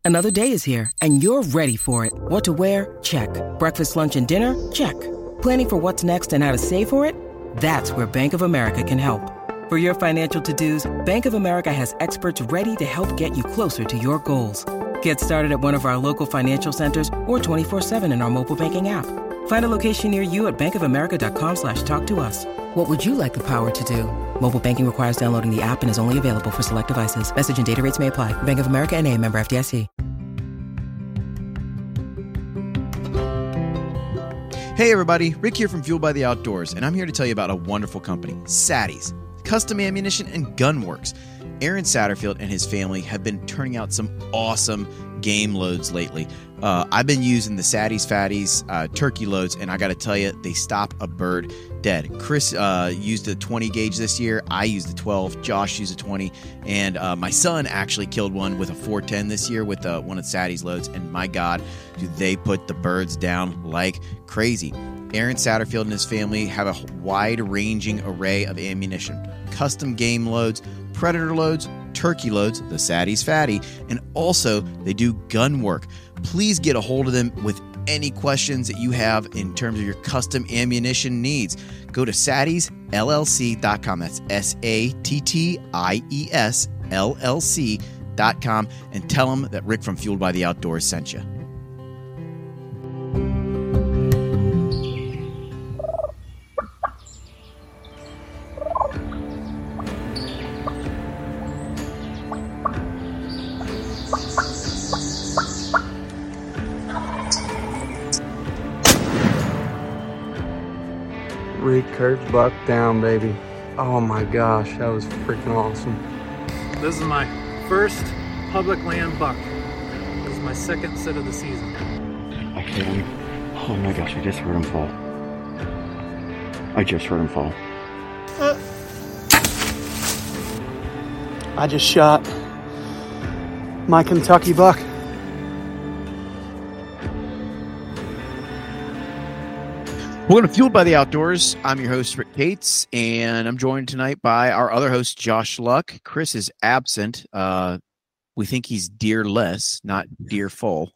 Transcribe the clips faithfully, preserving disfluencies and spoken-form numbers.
Another day is here, and you're ready for it. What to wear? Check. Breakfast, lunch, and dinner? Check. Planning for what's next and how to save for it? That's where Bank of America can help. For your financial to-dos, Bank of America has experts ready to help get you closer to your goals. Get started at one of our local financial centers or twenty-four seven in our mobile banking app. Find a location near you at bankofamerica.com slash talk to us. What would you like the power to do? Mobile banking requires downloading the app and is only available for select devices. Message and data rates may apply. Bank of America N A, member F D I C. Hey everybody, Rick here from Fueled by the Outdoors, and I'm here to tell you about a wonderful company, Saddies, Custom Ammunition and Gunworks. Aaron Satterfield and his family have been turning out some awesome game loads lately. Uh, I've been using the Saddies Fatties uh, turkey loads, and I got to tell you, they stop a bird dead. Chris uh, used a twenty gauge this year. I used a twelve. Josh used a twenty. And uh, my son actually killed one with a four ten this year with uh, one of Saddies loads. And my God, do they put the birds down like crazy. Aaron Satterfield and his family have a wide-ranging array of ammunition, custom game loads, predator loads, turkey loads, the Saddies Fatty, and also they do gun work. Please get a hold of them with any questions that you have in terms of your custom ammunition needs. Go to saddies L L C dot com. That's S A T T I E S L L C dot com, and tell them that Rick from Fueled by the Outdoors sent you. Recurve buck down, baby. Oh my gosh, that was freaking awesome. This is my first public land buck. This is my second sit of the season. Okay, oh my gosh, I just heard him fall. I just heard him fall. Uh, I just shot my Kentucky buck. Welcome to Fueled by the Outdoors. I'm your host, Rick Cates, and I'm joined tonight by our other host, Josh Luck. Chris is absent. Uh, we think he's deer-less, not deer-full.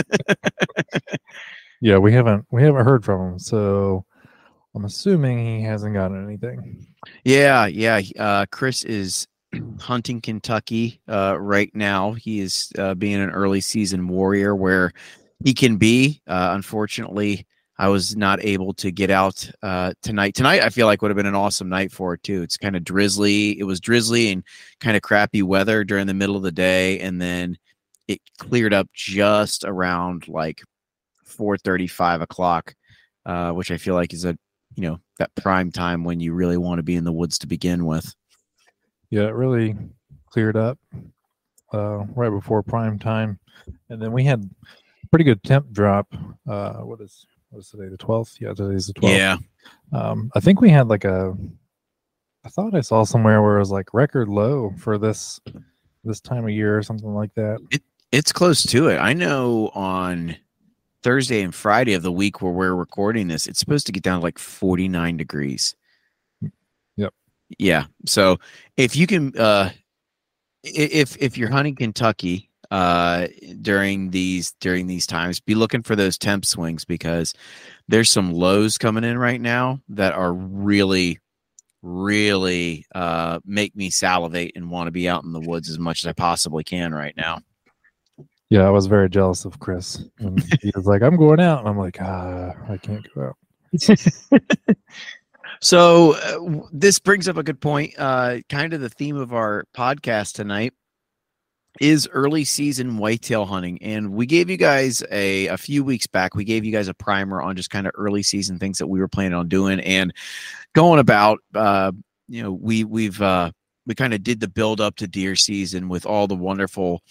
Yeah, we haven't we haven't heard from him, so I'm assuming he hasn't gotten anything. Yeah, yeah. Uh, Chris is hunting Kentucky uh, right now. He is uh, being an early season warrior where he can be. Uh, unfortunately, I was not able to get out uh, tonight. Tonight, I feel like would have been an awesome night for it, too. It's kind of drizzly. It was drizzly and kind of crappy weather during the middle of the day, and then it cleared up just around like four thirty, five o'clock, uh, which I feel like is a, you know, that prime time when you really want to be in the woods to begin with. Yeah, it really cleared up uh, right before prime time. And then we had a pretty good temp drop. Uh, what is what is today, the twelfth? Yeah, today's the twelfth. Yeah. Um, I think we had like a, I thought I saw somewhere where it was like record low for this this time of year or something like that. It, it's close to it. I know on Thursday and Friday of the week where we're recording this, it's supposed to get down to like forty-nine degrees. Yep. Yeah. So if you can, uh, if if you're hunting Kentucky uh, during these during these times, be looking for those temp swings because there's some lows coming in right now that are really, really uh, make me salivate and want to be out in the woods as much as I possibly can right now. Yeah, I was very jealous of Chris. And he was like, I'm going out. And I'm like, ah, I can't go out. So uh, this brings up a good point. Uh, kind of the theme of our podcast tonight is early season whitetail hunting. And we gave you guys a, a few weeks back, we gave you guys a primer on just kind of early season things that we were planning on doing and going about. Uh, you know, we, we've, uh, we kind of did the build up to deer season with all the wonderful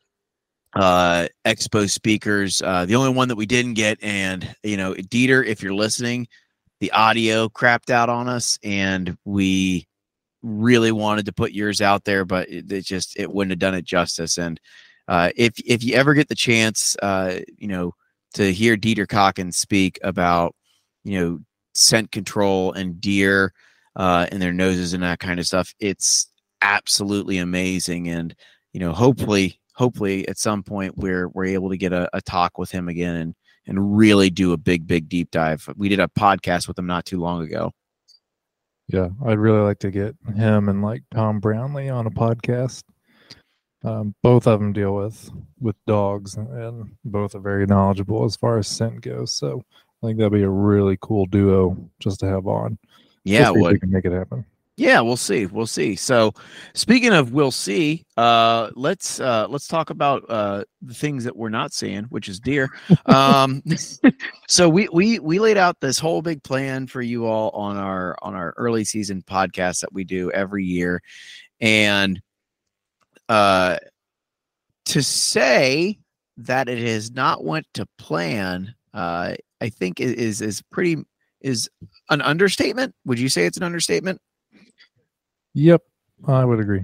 uh expo speakers. Uh the only one that we didn't get, and you know, Dieter, if you're listening, the audio crapped out on us and we really wanted to put yours out there, but it, it just it wouldn't have done it justice. And uh if if you ever get the chance uh you know to hear Dieter Cocken speak about you know scent control and deer uh and their noses and that kind of stuff, it's absolutely amazing. And you know hopefully hopefully at some point we're we're able to get a, a talk with him again and and really do a big big deep dive. We did a podcast with him not too long ago. Yeah, I'd really like to get him and like Tom Brownlee on a podcast. Um, both of them deal with with dogs, and both are very knowledgeable as far as scent goes. So I think that'd be a really cool duo just to have on. Yeah, we'll would. we can make it happen. Yeah, we'll see. We'll see. So, speaking of we'll see, uh, let's uh, let's talk about uh, the things that we're not seeing, which is deer. Um, so we we we laid out this whole big plan for you all on our on our early season podcast that we do every year, and uh, to say that it has not went to plan, uh, I think is is pretty is an understatement. Would you say it's an understatement? Yep, I would agree.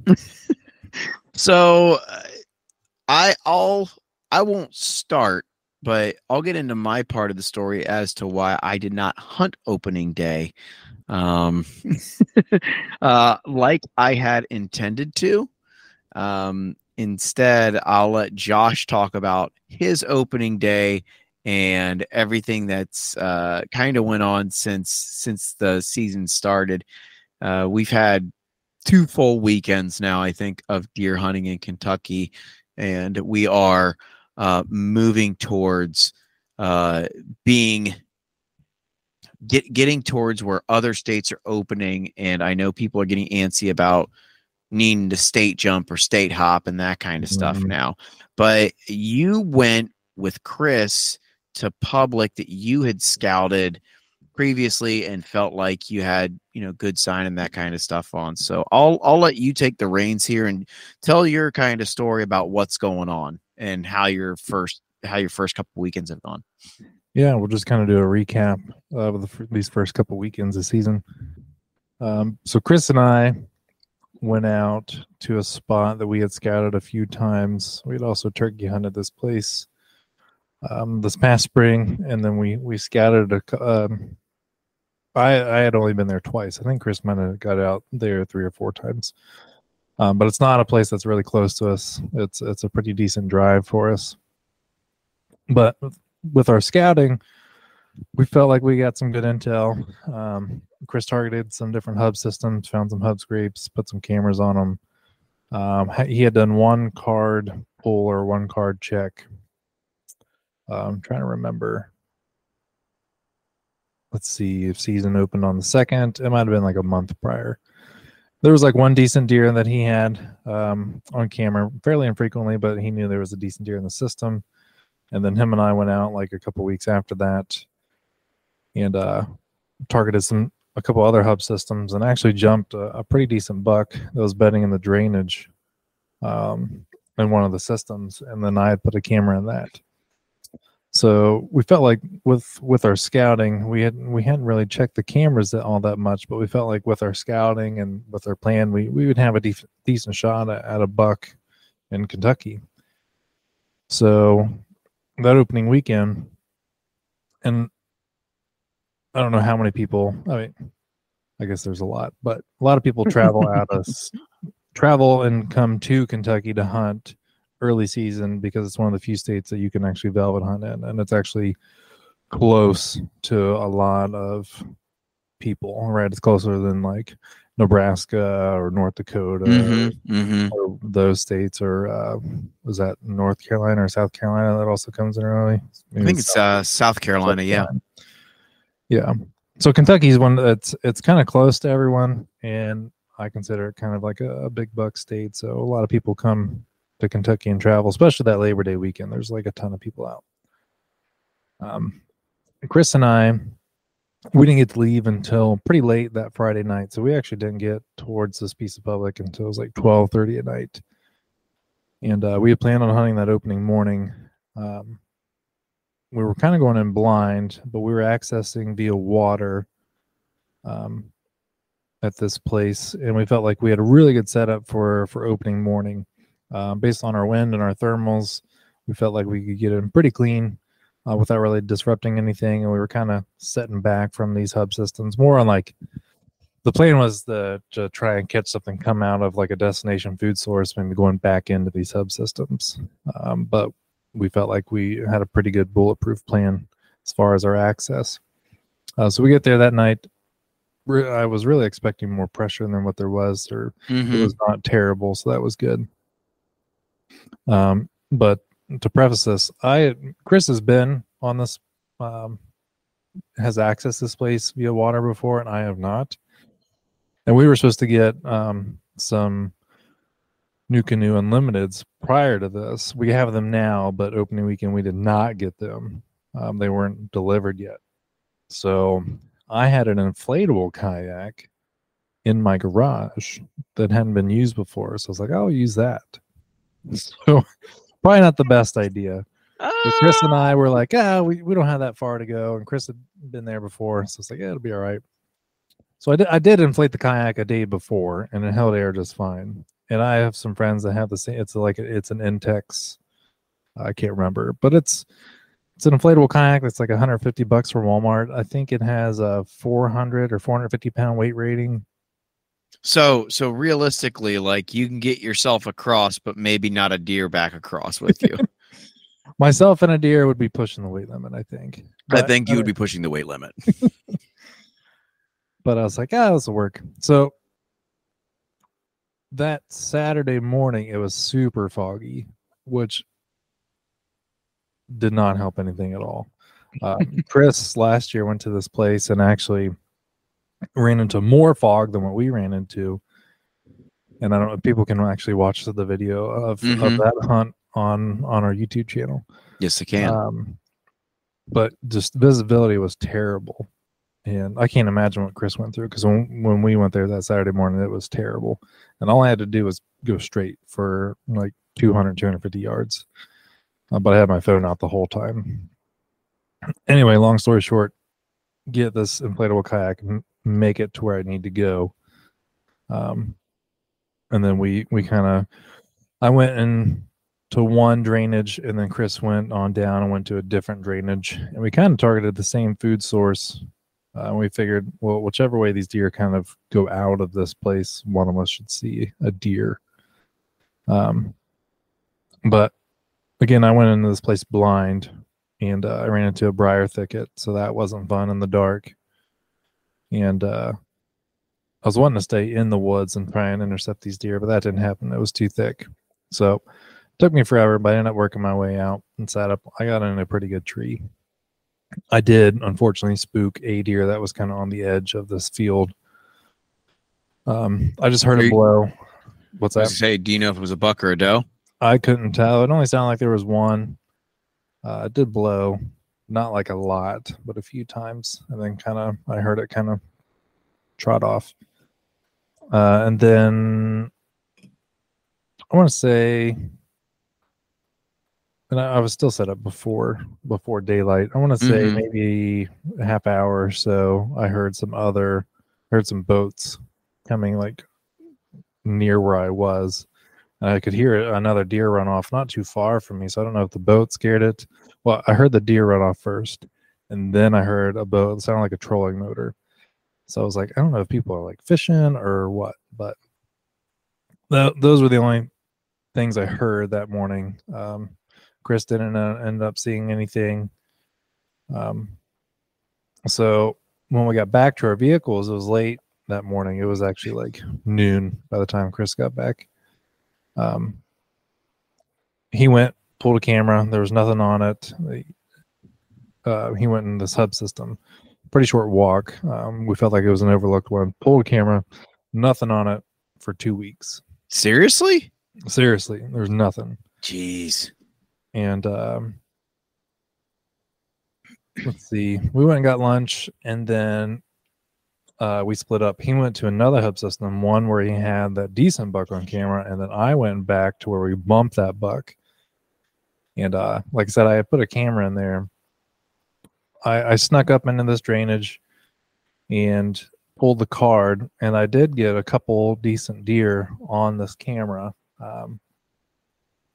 So uh, I I'll I won't start, but I'll get into my part of the story as to why I did not hunt opening day, um, uh, like I had intended to. Um, instead, I'll let Josh talk about his opening day and everything that's uh, kind of went on since since the season started. Uh, we've had two full weekends now, I think, of deer hunting in Kentucky, and we are uh, moving towards uh, being get getting towards where other states are opening. And I know people are getting antsy about needing to state jump or state hop and that kind of stuff Mhm. now. But you went with Chris to public that you had scouted previously and felt like you had, you know, good sign and that kind of stuff on. So I'll I'll let you take the reins here and tell your kind of story about what's going on and how your first how your first couple weekends have gone. Yeah, we'll just kind of do a recap of the, f- these first couple weekends of season. Um, so Chris and I went out to a spot that we had scouted a few times. We had also turkey hunted this place um, this past spring, and then we we scouted a. cou- Um, I I had only been there twice. I think Chris might have got out there three or four times, um, but it's not a place that's really close to us. It's it's a pretty decent drive for us. But with our scouting, we felt like we got some good intel. Um, Chris targeted some different hub systems, found some hub scrapes, put some cameras on them. Um, ha- he had done one card pull or one card check. Uh, I'm trying to remember. Let's see if season opened on the second. It might have been like a month prior. There was like one decent deer that he had um, on camera fairly infrequently, but he knew there was a decent deer in the system. And then him and I went out like a couple weeks after that and uh, targeted some a couple other hub systems and actually jumped a, a pretty decent buck that was bedding in the drainage um, in one of the systems. And then I had put a camera in that. So we felt like with with our scouting, we had we hadn't really checked the cameras that all that much, but we felt like with our scouting and with our plan, we we would have a def- decent shot at, at a buck in Kentucky. So that opening weekend, and I don't know how many people. I mean, I guess there's a lot, but a lot of people travel out of travel and come to Kentucky to hunt early season because it's one of the few states that you can actually velvet hunt in, and it's actually close to a lot of people, right? It's closer than like Nebraska or North Dakota Mm-hmm, mm-hmm. or those states, or uh, was that North Carolina or South Carolina that also comes in early? I think it's uh, South Carolina, yeah. Yeah. So Kentucky's one that's it's kind of close to everyone, and I consider it kind of like a, a big buck state. So a lot of people come to Kentucky and travel, especially that Labor Day weekend. There's like a ton of people out. Um, Chris and I, we didn't get to leave until pretty late that Friday night, so we actually didn't get towards this piece of public until it was like twelve thirty at night. And uh, we had planned on hunting that opening morning. Um, we were kind of going in blind, but we were accessing via water um, at this place, and we felt like we had a really good setup for for opening morning. Um, based on our wind and our thermals, we felt like we could get in pretty clean uh, without really disrupting anything. And we were kind of setting back from these hub systems, more on like the plan was the, to try and catch something come out of like a destination food source, maybe going back into these subsystems. Um, but we felt like we had a pretty good bulletproof plan as far as our access. Uh, so we get there that night. I was really expecting more pressure than what there was, or Mm-hmm. it was not terrible, so that was good. Um, but to preface this, I Chris has been on this, um, has accessed this place via water before, and I have not. And we were supposed to get um, some New Canoe Unlimiteds prior to this. We have them now, but opening weekend we did not get them. Um, they weren't delivered yet. So I had an inflatable kayak in my garage that hadn't been used before. So I was like, I'll use that. So probably not the best idea. But Chris and I were like, ah, we, we don't have that far to go. And Chris had been there before. So it's like, yeah, it'll be all right. So I did, I did inflate the kayak a day before, and it held air just fine. And I have some friends that have the same. It's like it's an Intex. I can't remember, but it's it's an inflatable kayak that's like one hundred fifty bucks from Walmart. I think it has a four hundred or four hundred fifty pound weight rating. So, so realistically, like you can get yourself across, but maybe not a deer back across with you. Myself and a deer would be pushing the weight limit, I think. I think you would be pushing the weight limit. But I was like, ah, this will work. So that Saturday morning, it was super foggy, which did not help anything at all. Uh, Chris last year went to this place and actually ran into more fog than what we ran into. And I don't know if people can actually watch the video of, mm-hmm. of that hunt on, on our YouTube channel. Yes, they can. Um, but just visibility was terrible. And I can't imagine what Chris went through, because when, when we went there that Saturday morning, it was terrible. And all I had to do was go straight for like two hundred, two hundred fifty yards. Uh, but I had my phone out the whole time. Anyway, long story short, get this inflatable kayak, m- make it to where I need to go. Um, and then we, we kind of, I went in to one drainage, and then Chris went on down and went to a different drainage. And we kind of targeted the same food source. Uh, and we figured, well, whichever way these deer kind of go out of this place, one of us should see a deer. Um, but again, I went into this place blind, and uh, I ran into a briar thicket, so that wasn't fun in the dark. And uh, I was wanting to stay in the woods and try and intercept these deer, but that didn't happen. It was too thick. So it took me forever, but I ended up working my way out and sat up. I got in a pretty good tree. I did, unfortunately, spook a deer that was kind of on the edge of this field. Um, I just heard Are a you- blow. What's I that? was gonna say, do you know if it was a buck or a doe? I couldn't tell. It only sounded like there was one. Uh, it did blow, not like a lot, but a few times. And then kind of, I heard it kind of trot off. Uh, and then I want to say, and I, I was still set up before before daylight. I want to say Mhm. maybe a half hour or so. I heard some other, heard some boats coming like near where I was. And I could hear another deer run off not too far from me. So I don't know if the boat scared it. Well, I heard the deer run off first, and then I heard a boat. It sounded like a trolling motor. So I was like, I don't know if people are like fishing or what, but th- those were the only things I heard that morning. Um, Chris didn't uh, end up seeing anything. Um, so when we got back to our vehicles, it was late that morning. It was actually like noon by the time Chris got back. Um, he went, pulled a camera. There was nothing on it. Uh, he went in this hub system. Pretty short walk. Um, we felt like it was an overlooked one. Pulled a camera, nothing on it for two weeks. Seriously? Seriously, there's nothing. Jeez. And um, let's see, we went and got lunch, and then uh, we split up. He went to another hub system, one where he had that decent buck on camera, and then I went back to where we bumped that buck. And uh, like I said, I had put a camera in there. I, I snuck up into this drainage and pulled the card, and I did get a couple decent deer on this camera. Um,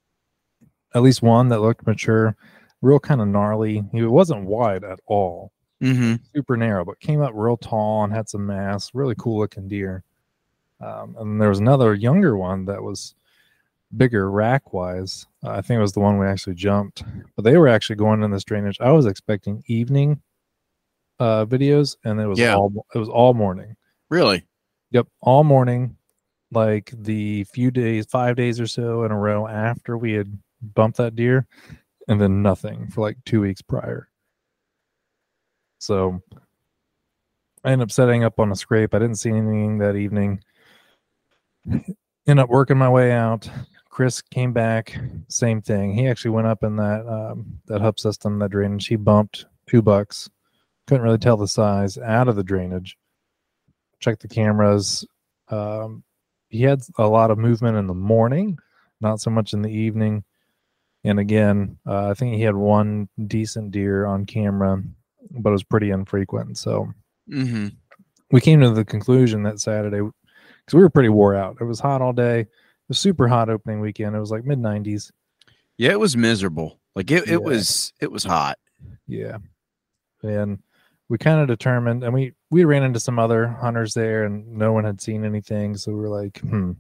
at least one that looked mature, real kind of gnarly. He wasn't wide at all. Mm-hmm. super narrow, but came up real tall and had some mass, really cool looking deer. Um, and there was another younger one that was bigger rack wise. Uh, I think it was the one we actually jumped, but they were actually going in this drainage. I was expecting evening uh, videos, and it was Yeah. all it was all morning. Really? Yep, all morning. Like the few days, five days or so in a row after we had bumped that deer, and then nothing for like two weeks prior. So I ended up setting up on a scrape. I didn't see anything that evening. Ended up working my way out. Chris came back, same thing. He actually went up in that um, that hub system, that drainage. He bumped two bucks. Couldn't really tell the size out of the drainage. Checked the cameras. Um, he had a lot of movement in the morning, not so much in the evening. And again, uh, I think he had one decent deer on camera, but it was pretty infrequent. So Mm-hmm. we came to the conclusion that Saturday, because we were pretty wore out. It was hot all day. It was super hot opening weekend. It was like mid nineties. Yeah, it was miserable. Like it, Yeah. it was it was hot. Yeah. And we kind of determined, and we, we ran into some other hunters there, and no one had seen anything. So we were like, hmm.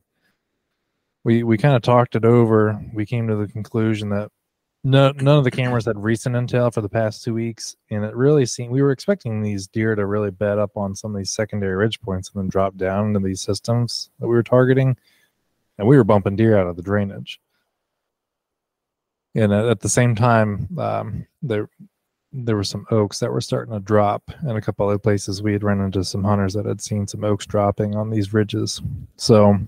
We we kind of talked it over. We came to the conclusion that no none of the cameras had recent intel for the past two weeks, and it really seemed we were expecting these deer to really bed up on some of these secondary ridge points and then drop down into these systems that we were targeting, and we were bumping deer out of the drainage. And at, at the same time, um, there there were some oaks that were starting to drop, and a couple other places we had run into some hunters that had seen some oaks dropping on these ridges. So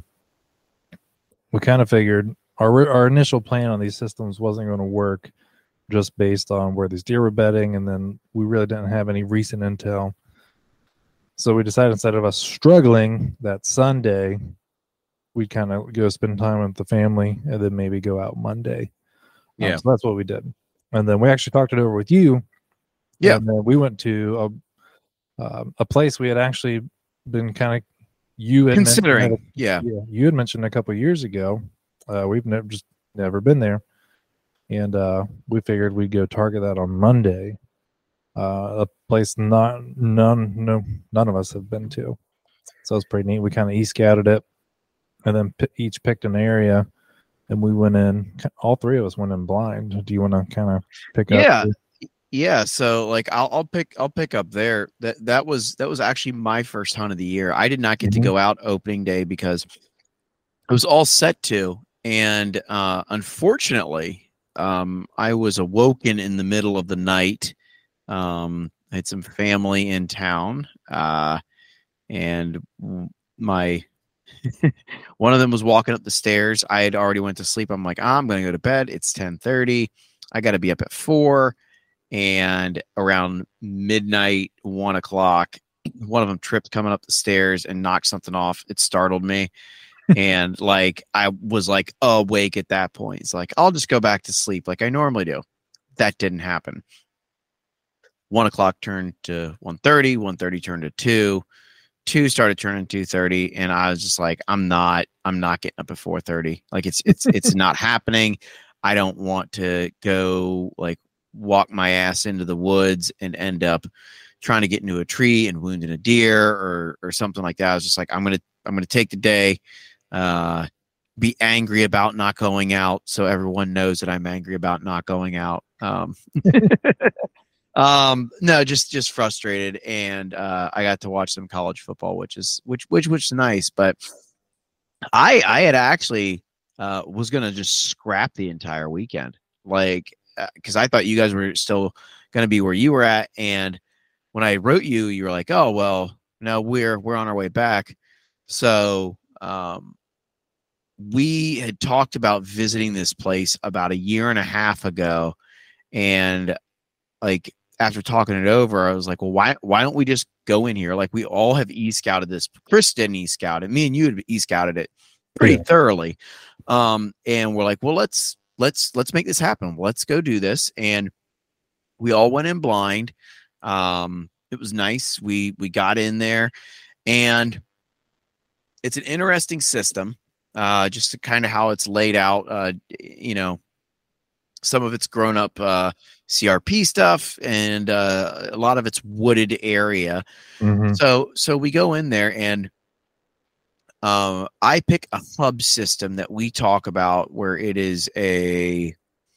we kind of figured our our initial plan on these systems wasn't going to work just based on where these deer were bedding, and then we really didn't have any recent intel. So we decided, instead of us struggling that Sunday, we'd kind of go spend time with the family and then maybe go out Monday. Yeah. Um, so that's what we did. And then we actually talked it over with you. Yeah. And then we went to a, uh, a place we had actually been kind of you had Considering. mentioned- Yeah. yeah, you had mentioned a couple of years ago. Uh, we've never just never been there, and uh, we figured we'd go target that on Monday. Uh, a place not none no none of us have been to, so it's pretty neat. We kind of e-scouted it, and then p- each picked an area, and we went in. All three of us went in blind. Do you want to kind of pick up? Yeah. Yeah, so like I'll I'll pick I'll pick up there. That that was that was actually my first hunt of the year. I did not get Mhm. to go out opening day because it was all set to, and uh, unfortunately, um, I was awoken in the middle of the night. Um, I had some family in town, uh, and my one of them was walking up the stairs. I had already went to sleep. I'm like, ah, I'm going to go to bed. It's ten thirty. I got to be up at four. And around midnight, one o'clock, one of them tripped coming up the stairs and knocked something off. It startled me. And like, I was like awake at that point. It's like, I'll just go back to sleep like I normally do. That didn't happen. One o'clock turned to one thirty, one thirty turned to two, two started turning two thirty. And I was just like, I'm not, I'm not getting up at four thirty. Like it's, it's, it's not happening. I don't want to go like, walk my ass into the woods and end up trying to get into a tree and wounding a deer or or something like that. I was just like, I'm gonna I'm gonna take the day, uh, be angry about not going out, so everyone knows that I'm angry about not going out. Um, um, no, just just frustrated, and uh, I got to watch some college football, which is which which which is nice. But I I had actually uh, was gonna just scrap the entire weekend, like. Because I thought you guys were still going to be where you were at, and when I wrote you, you were like, "Oh well, no, we're we're on our way back." So um, we had talked about visiting this place about a year and a half ago, and like after talking it over, I was like, "Well, why why don't we just go in here? Like we all have e-scouted this. Chris didn't e-scout it. Me and you had e-scouted it pretty Yeah. thoroughly, um, and we're like, well, let's." Let's let's make this happen. Let's go do this. And we all went in blind. Um, it was nice. We we got in there, and it's an interesting system. Uh, just kind of how it's laid out. Uh, you know, Some of it's grown up uh, C R P stuff, and uh, a lot of it's wooded area. Mm-hmm. So, so we go in there, and um, I pick a hub system that we talk about, where it is a,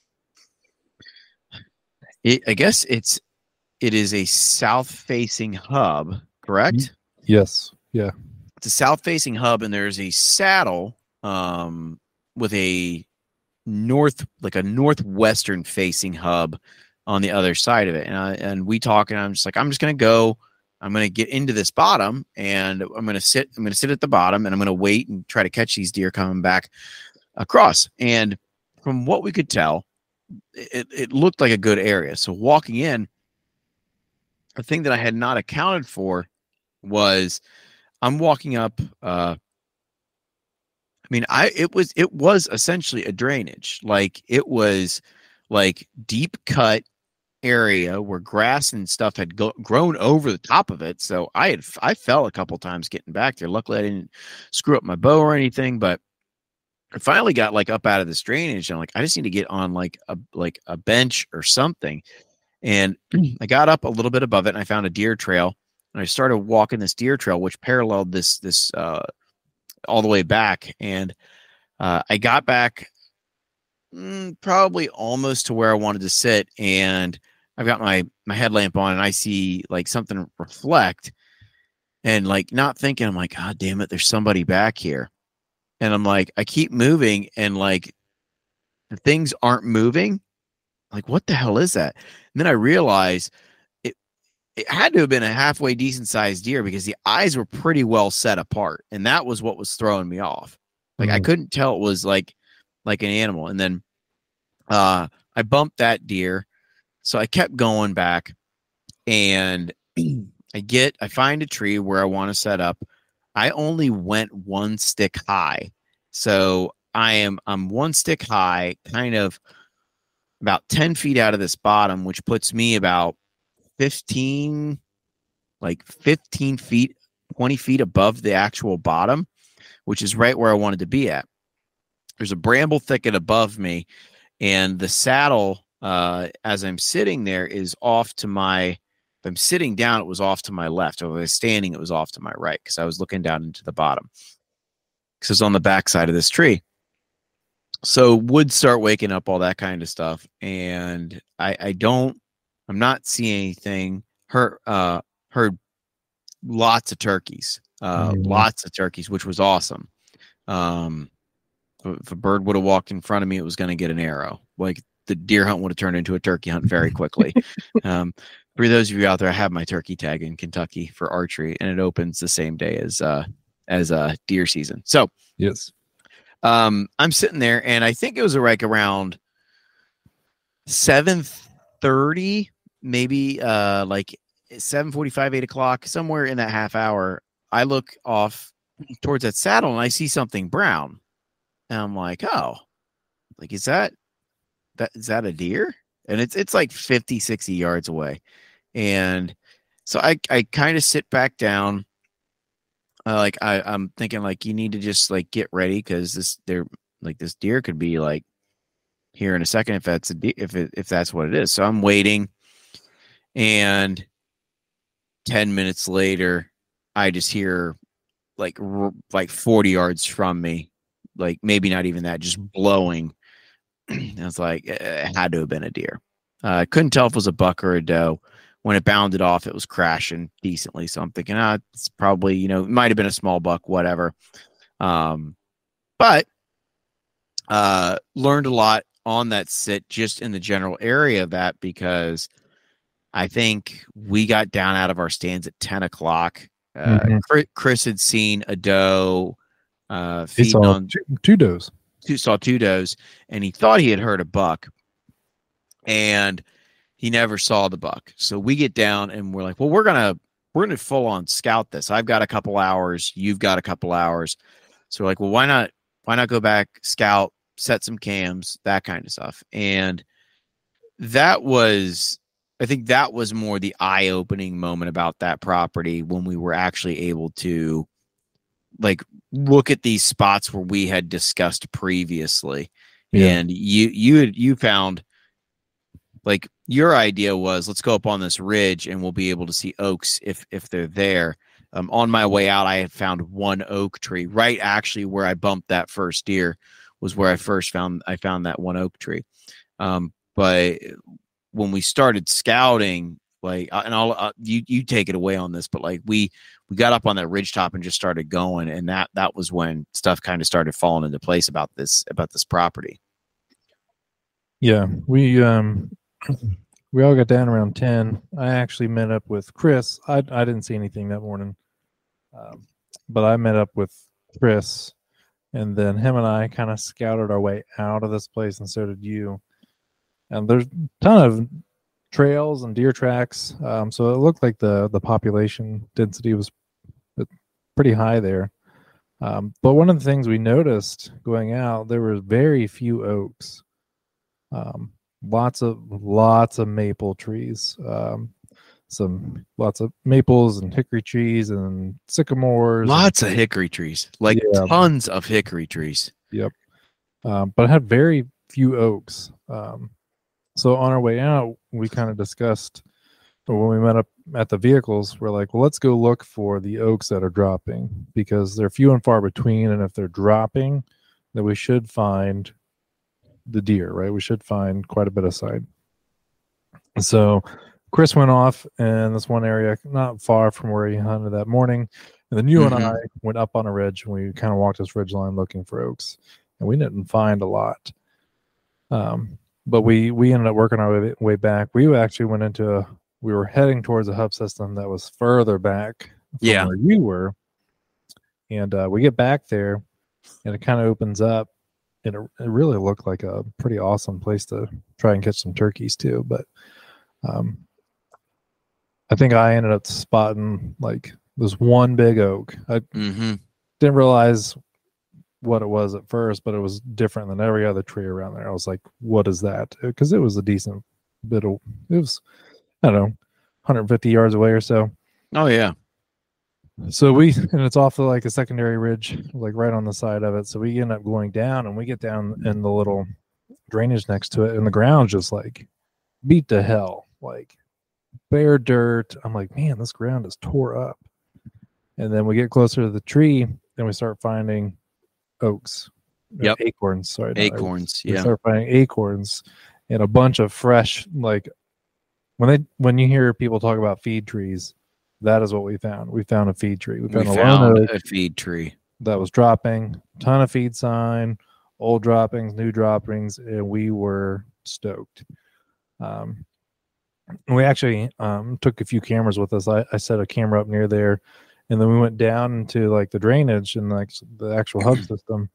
it, I guess it's, it is a south-facing hub, correct? Yes. Yeah. It's a south-facing hub, and there's a saddle um, with a north, like a northwestern facing hub on the other side of it. And I, and we talk, and I'm just like, I'm just going to go, I'm going to get into this bottom, and I'm going to sit, I'm going to sit at the bottom, and I'm going to wait and try to catch these deer coming back across. And from what we could tell, it, it looked like a good area. So walking in, the thing that I had not accounted for was I'm walking up, uh, I mean, I it was it was essentially a drainage. Like it was like deep cut area where grass and stuff had go, grown over the top of it. So I had I fell a couple times getting back there. Luckily, I didn't screw up my bow or anything. But I finally got like up out of this drainage. And I'm like, I just need to get on like a like a bench or something. And I got up a little bit above it, and I found a deer trail. And I started walking this deer trail, which paralleled this this. Uh, all the way back. And uh, I got back mm, probably almost to where I wanted to sit. And I've got my, my headlamp on, and I see like something reflect, and like not thinking, I'm like, God damn it, there's somebody back here. And I'm like, I keep moving, and like the things aren't moving. Like, what the hell is that? And then I realize it had to have been a halfway decent sized deer, because the eyes were pretty well set apart. And that was what was throwing me off. Like mm-hmm. I couldn't tell it was like, like an animal. And then uh, I bumped that deer. So I kept going back, and I get, I find a tree where I want to set up. I only went one stick high. So I am, I'm one stick high, kind of about ten feet out of this bottom, which puts me about fifteen, like fifteen feet, twenty feet above the actual bottom, which is right where I wanted to be at. There's a bramble thicket above me, and the saddle, uh, as I'm sitting there, is off to my, if I'm sitting down, it was off to my left. If I was standing, it was off to my right, because I was looking down into the bottom, because it was on the back side of this tree. So woods start waking up, all that kind of stuff. And I, I don't, I'm not seeing anything. Heard, uh, heard lots of turkeys, uh, mm-hmm. lots of turkeys, which was awesome. Um, if a bird would have walked in front of me, it was going to get an arrow. Like the deer hunt would have turned into a turkey hunt very quickly. um, for those of you out there, I have my turkey tag in Kentucky for archery, and it opens the same day as uh, as uh, deer season. So yes, um, I'm sitting there, and I think it was like around seven thirty, maybe uh, like seven forty-five, eight o'clock, somewhere in that half hour. I look off towards that saddle, and I see something brown. And I'm like, oh, like, is that, that, is that a deer? And it's, it's like fifty, sixty yards away. And so I, I kind of sit back down. Uh, like I, I'm thinking like, you need to just like get ready. Cause this, they're like, this deer could be like here in a second, if that's a de- if it, if that's what it is. So I'm waiting, and ten minutes later, I just hear like, r- like forty yards from me, like maybe not even that, just blowing. I was like, it had to have been a deer. I uh, couldn't tell if it was a buck or a doe. When it bounded off, it was crashing decently. So I'm thinking, ah, it's probably, you know, it might have been a small buck, whatever. Um, but uh, learned a lot on that sit, just in the general area of that, because I think we got down out of our stands at ten o'clock. Uh, mm-hmm. Chris had seen a doe uh, feeding on two, two does. Two, saw two does, and he thought he had heard a buck, and he never saw the buck. So we get down, and we're like, well, we're gonna we're gonna full on scout this. I've got a couple hours, you've got a couple hours, so we're like, well, why not why not go back, scout, set some cams, that kind of stuff. And that was, I think that was more the eye-opening moment about that property, when we were actually able to like look at these spots where we had discussed previously. Yeah. And you, you, you found like your idea was, let's go up on this ridge and we'll be able to see oaks if if they're there. Um, on my way out, I had found one oak tree right actually where I bumped that first deer was where I first found I found that one oak tree. Um, but when we started scouting, like, and I'll uh, you you take it away on this, but like we we got up on that ridge top and just started going, and that that was when stuff kind of started falling into place about this about this property. Yeah, we um we all got down around ten. I actually met up with Chris. I I didn't see anything that morning, um, but I met up with Chris, and then him and I kind of scouted our way out of this place, and so did you. And there's a ton of trails and deer tracks, um, so it looked like the the population density was pretty high there. Um, but one of the things we noticed going out, there were very few oaks. Um, lots of lots of maple trees, um, some lots of maples and hickory trees and sycamores. Lots and, of hickory trees, like yeah. tons of hickory trees. Yep. Um, but it had very few oaks. Um, so on our way out, we kind of discussed, or when we met up at the vehicles, we're like, well, let's go look for the oaks that are dropping, because they're few and far between. And if they're dropping, then we should find the deer, right? We should find quite a bit of sign. So Chris went off in this one area not far from where he hunted that morning, and then you mm-hmm. and I went up on a ridge, and we kind of walked this ridge line looking for oaks, and we didn't find a lot. Um, but we we ended up working our way, way back. We actually went into a, we were heading towards a hub system that was further back from yeah. where you were, and uh, we get back there, and it kind of opens up. And it, it really looked like a pretty awesome place to try and catch some turkeys too. But um, I think I ended up spotting like this one big oak. I mm-hmm. didn't realize what it was at first, but it was different than every other tree around there. I was like, what is that? Because it was a decent bit of, it was, I don't know, one hundred fifty yards away or so. Oh, yeah. So we, and it's off of like a secondary ridge, like right on the side of it. So we end up going down, and we get down in the little drainage next to it, and the ground just like beat to hell, like bare dirt. I'm like, man, this ground is tore up. And then we get closer to the tree, and we start finding oaks. Yep. Acorns. Sorry. Acorns. We yeah. start finding acorns and a bunch of fresh, like when they, when you hear people talk about feed trees, that is what we found. We found a feed tree. We found, we a, found oak a feed tree that was dropping, ton of feed sign, old droppings, new droppings, and we were stoked. Um, we actually um, took a few cameras with us. I, I set a camera up near there, and then we went down into like the drainage and like the actual hub system,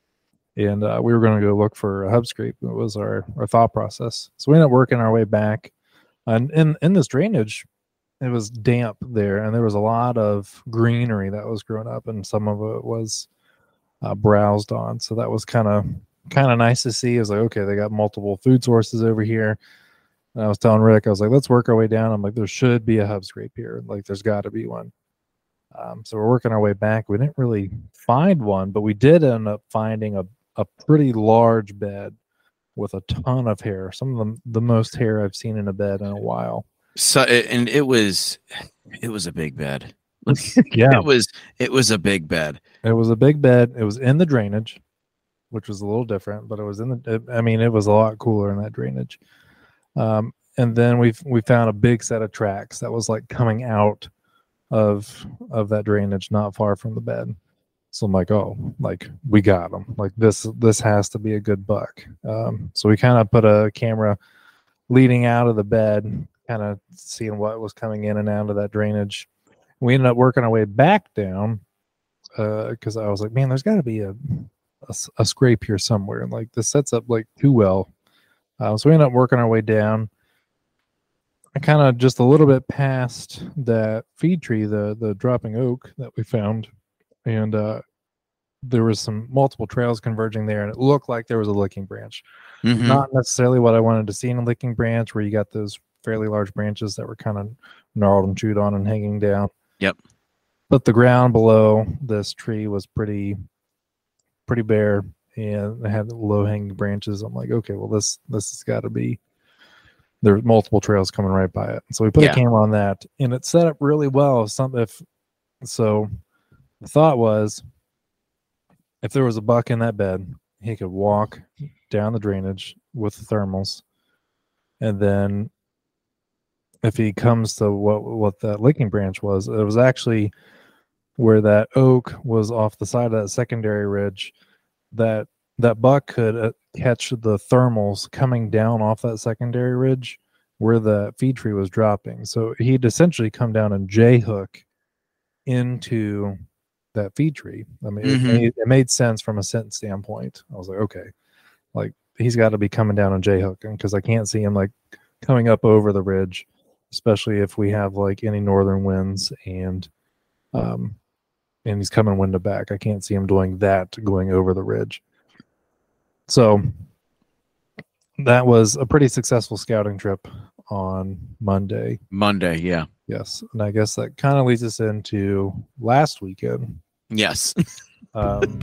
and uh, we were going to go look for a hub scrape. It was our, our thought process. So we ended up working our way back, and in in this drainage, it was damp there, and there was a lot of greenery that was growing up, and some of it was uh, browsed on. So that was kind of kind of nice to see. It was like, okay, they got multiple food sources over here. And I was telling Rick, I was like, let's work our way down. I'm like, there should be a hub scrape here. Like, there's got to be one. Um, so we're working our way back. We didn't really find one, but we did end up finding a, a pretty large bed with a ton of hair. Some of the, the most hair I've seen in a bed in a while. So, and it was, it was a big bed. Yeah, it was, it was a big bed. It was a big bed. It was in the drainage, which was a little different, but it was in the, it, I mean, it was a lot cooler in that drainage. Um, and then we we found a big set of tracks that was like coming out of, of that drainage, not far from the bed. So I'm like, oh, like we got them. Like this, this has to be a good buck. Um, so we kind of put a camera leading out of the bed, kind of seeing what was coming in and out of that drainage. We ended up working our way back down because uh, I was like, man, there's got to be a, a a scrape here somewhere. And like this sets up like too well. Uh, so we ended up working our way down. I kind of just a little bit past that feed tree, the the dropping oak that we found, and uh, there was some multiple trails converging there, and it looked like there was a licking branch. Mm-hmm. Not necessarily what I wanted to see in a licking branch, where you got those fairly large branches that were kind of gnarled and chewed on and hanging down. Yep. But the ground below this tree was pretty, pretty bare, and it had low hanging branches. I'm like, okay, well this this has got to be there's multiple trails coming right by it. So we put Yeah. a camera on that, and it's set up really well. If Some if so, the thought was, if there was a buck in that bed, he could walk down the drainage with the thermals, and then if he comes to what what that licking branch was, it was actually where that oak was off the side of that secondary ridge. That that buck could uh, catch the thermals coming down off that secondary ridge where the feed tree was dropping. So he'd essentially come down and J hook into that feed tree. I mean, Mhm. it, made, it made sense from a scent standpoint. I was like, okay, like he's got to be coming down and J hooking, because I can't see him like coming up over the ridge, especially if we have like any northern winds and um and he's coming window back. I can't see him doing that going over the ridge. So that was a pretty successful scouting trip on Monday. Monday, yeah. Yes. And I guess that kind of leads us into last weekend. Yes. Um,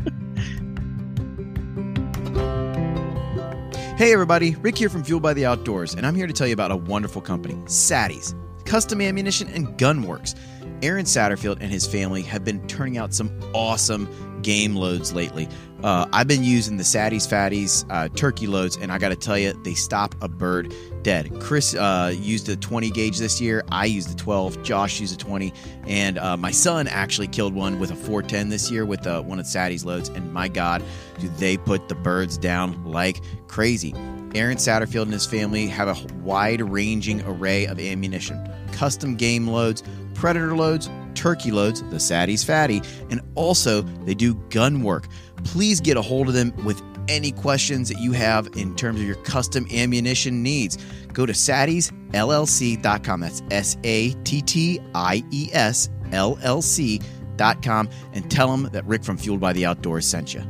Hey everybody, Rick here from Fueled by the Outdoors, and I'm here to tell you about a wonderful company, Saddies, Custom Ammunition and Gunworks. Aaron Satterfield and his family have been turning out some awesome game loads lately. Uh, I've been using the Saddies Fatties uh, turkey loads, and I got to tell you, they stop a bird dead. Chris uh, used a twenty gauge this year. I used a twelve. Josh used a twenty. And uh, my son actually killed one with a four ten this year with uh, one of Saddies loads. And my God, do they put the birds down like crazy. Aaron Satterfield and his family have a wide-ranging array of ammunition, custom game loads, predator loads, turkey loads, the Saddies Fatty, and also they do gun work. Please get a hold of them with any questions that you have in terms of your custom ammunition needs. Go to saddies L L C dot com. That's S A T T I E S L L C dot com, and tell them that Rick from Fueled by the Outdoors sent you.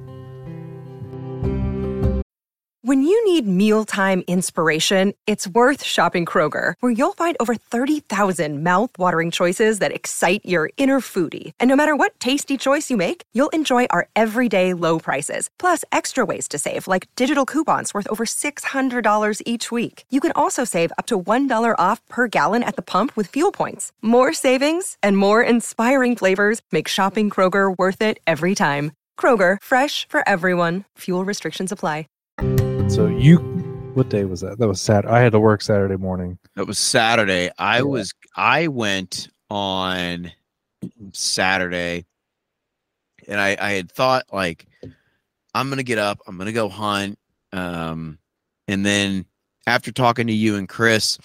When you need mealtime inspiration, it's worth shopping Kroger, where you'll find over thirty thousand mouth-watering choices that excite your inner foodie. And no matter what tasty choice you make, you'll enjoy our everyday low prices, plus extra ways to save, like digital coupons worth over six hundred dollars each week. You can also save up to one dollar off per gallon at the pump with fuel points. More savings and more inspiring flavors make shopping Kroger worth it every time. Kroger, fresh for everyone. Fuel restrictions apply. so you, what day was that? That was Saturday. I had to work Saturday morning. That was Saturday. I Yeah. was I went on Saturday, and I, I had thought, like, I'm gonna get up, I'm gonna go hunt. Um, and then after talking to you and Chris,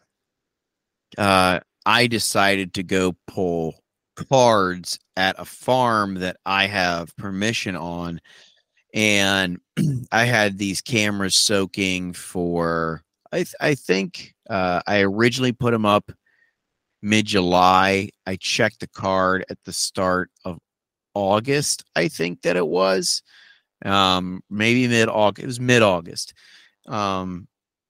uh, I decided to go pull cards at a farm that I have permission on. And I had these cameras soaking for, I, th- I think uh, I originally put them up mid-July. I checked the card at the start of August, I think that it was. Um, maybe mid-August. It was mid-August. Um,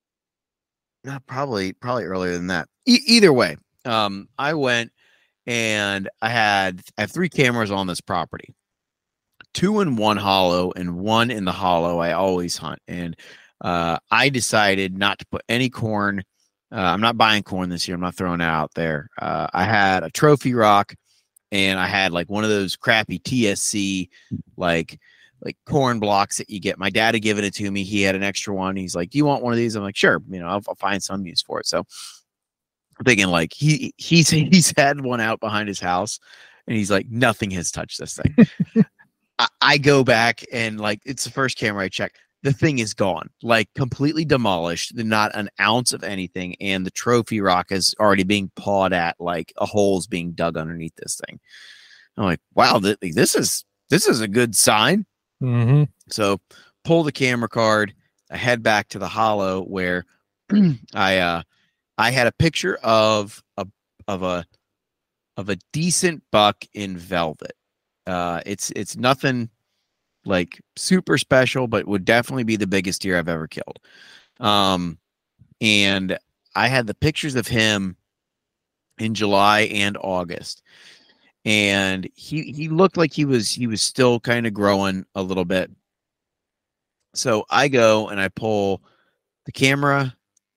not probably, probably earlier than that. E- either way, um, I went and I had, I have three cameras on this property. Two in one hollow and one in the hollow I always hunt. And uh, I decided not to put any corn. Uh, I'm not buying corn this year. I'm not throwing it out there. Uh, I had a trophy rock, and I had like one of those crappy T S C, like, like corn blocks that you get. My dad had given it to me. He had an extra one. He's like, do you want one of these? I'm like, sure. You know, I'll, I'll find some use for it. So I'm thinking, like, he he's, he's had one out behind his house, and he's like, nothing has touched this thing. I go back and, like, it's the first camera I check. The thing is gone, like completely demolished, not an ounce of anything. And the trophy rock is already being pawed at, like a hole's being dug underneath this thing. I'm like, wow, th- this is, this is a good sign. Mm-hmm. So pull the camera card. I head back to the hollow where I, uh, I had a picture of a, of a, of a decent buck in velvet. Uh, it's it's nothing like super special, but would definitely be the biggest deer I've ever killed. Um, and I had the pictures of him in July and August, and he he looked like he was he was still kind of growing a little bit. So I go and I pull the camera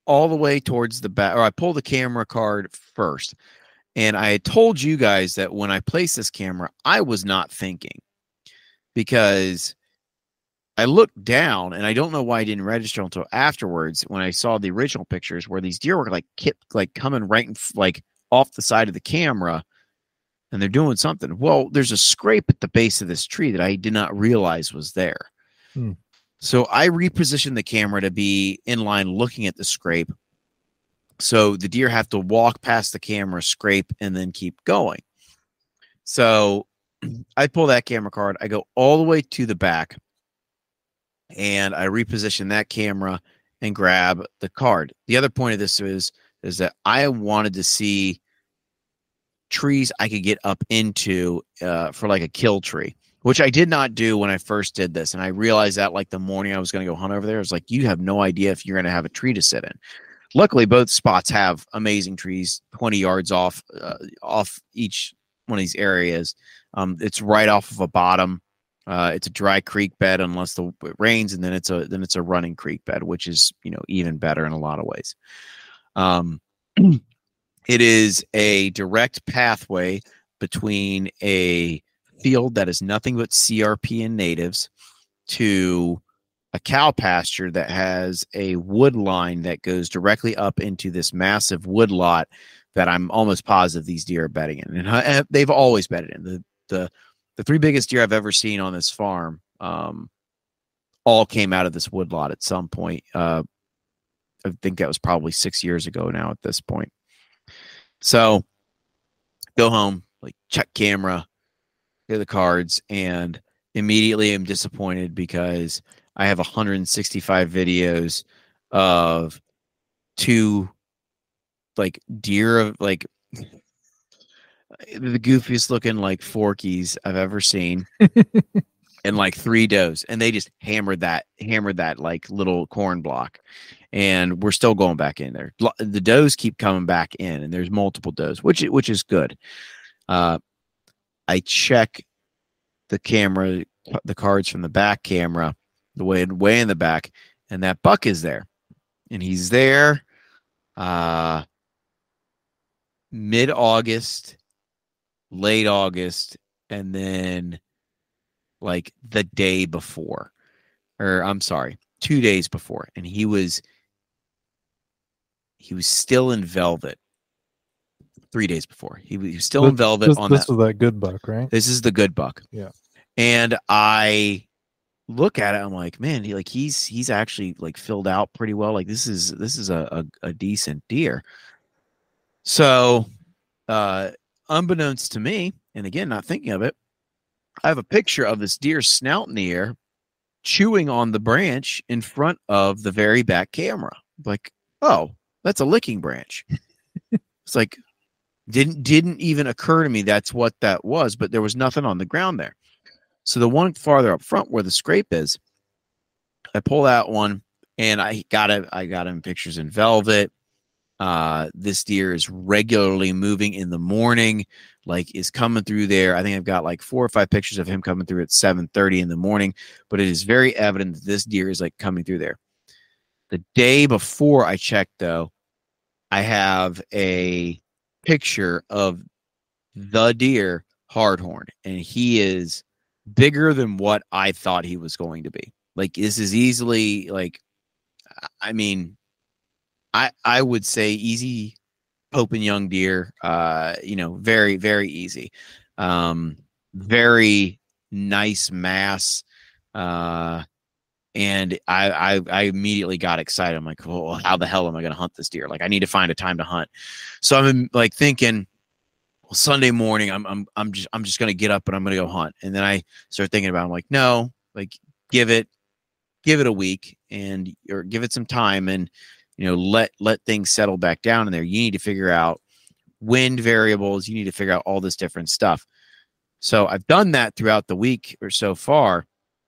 all the way towards the back, or I pull the camera card first. And I had told you guys that when I placed this camera, I was not thinking, because I looked down, and I don't know why I didn't register until afterwards when I saw the original pictures where these deer were like kept, like coming right in, like off the side of the camera, and they're doing something. Well, there's a scrape at the base of this tree that I did not realize was there. Hmm. So I repositioned the camera to be in line looking at the scrape. So the deer have to walk past the camera, scrape, and then keep going. So I pull that camera card. I go all the way to the back, and I reposition that camera and grab the card. The other point of this is, is that I wanted to see trees I could get up into uh, for like a kill tree, which I did not do when I first did this. And I realized that like the morning I was going to go hunt over there, I was like, you have no idea if you're going to have a tree to sit in. Luckily, both spots have amazing trees, twenty yards off, uh, off each one of these areas. Um, it's right off of a bottom. Uh, it's a dry creek bed unless the it rains, and then it's a then it's a running creek bed, which is, you know, even better in a lot of ways. Um, it is a direct pathway between a field that is nothing but C R P and natives to a cow pasture that has a wood line that goes directly up into this massive wood lot that I'm almost positive these deer are bedding in, and uh, they've always bedded in. The the the three biggest deer I've ever seen on this farm um, all came out of this wood lot at some point. Uh, I think that was probably six years ago now at this point. So go home, like check camera, get the cards, and immediately I'm disappointed because I have one hundred sixty-five videos of two like deer of like the goofiest looking like forkies I've ever seen, and like three does, and they just hammered that hammered that like little corn block, and we're still going back in there. The does keep coming back in, and there's multiple does, which which is good. Uh, I check the camera, the cards from the back camera, the way way in the back, and that buck is there, and he's there uh mid-August, late August, and then like the day before, or I'm sorry, two days before, and he was he was still in velvet. Three days before, he was, he was still this, in velvet. This, on this that. was that good buck, right? This is the good buck. Yeah. And I look at it, I'm like, man, he, like he's he's actually like filled out pretty well. Like this is this is a a, a decent deer. So, uh, unbeknownst to me, and again, not thinking of it, I have a picture of this deer snout in the air, chewing on the branch in front of the very back camera. Like, oh, that's a licking branch. It's like didn't didn't even occur to me that's what that was, but there was nothing on the ground there. So the one farther up front where the scrape is, I pull that one, and I got it. I got him pictures in velvet. Uh, this deer is regularly moving in the morning, like is coming through there. I think I've got like four or five pictures of him coming through at seven thirty in the morning, but it is very evident that this deer is like coming through there. The day before I checked, though, I have a picture of the deer hardhorn, and he is bigger than what I thought he was going to be. Like this is easily like, I mean, I I would say easy Pope and Young deer. Uh, you know, very very easy. Um, very nice mass. Uh, and I, I I immediately got excited. I'm like, well, how the hell am I going to hunt this deer? Like, I need to find a time to hunt. So I'm like thinking, well, Sunday morning, I'm I'm I'm just I'm just going to get up and I'm going to go hunt. And then I start thinking about it. I'm like, no, like give it give it a week and or give it some time and. You know, let let things settle back down in there. You need to figure out wind variables. You need to figure out all this different stuff. So I've done that throughout the week or so far.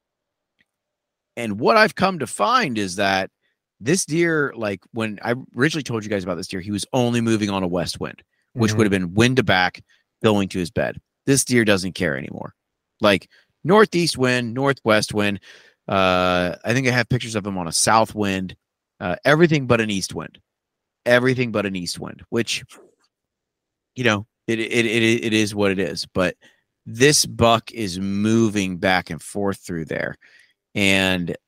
And what I've come to find is that this deer, like when I originally told you guys about this deer, he was only moving on a west wind, which mm-hmm. would have been wind to back going to his bed. This deer doesn't care anymore. Like northeast wind, northwest wind. Uh, I think I have pictures of him on a south wind. Uh, everything but an east wind. Everything but an east wind, which, you know, it it it it is what it is. But this buck is moving back and forth through there, and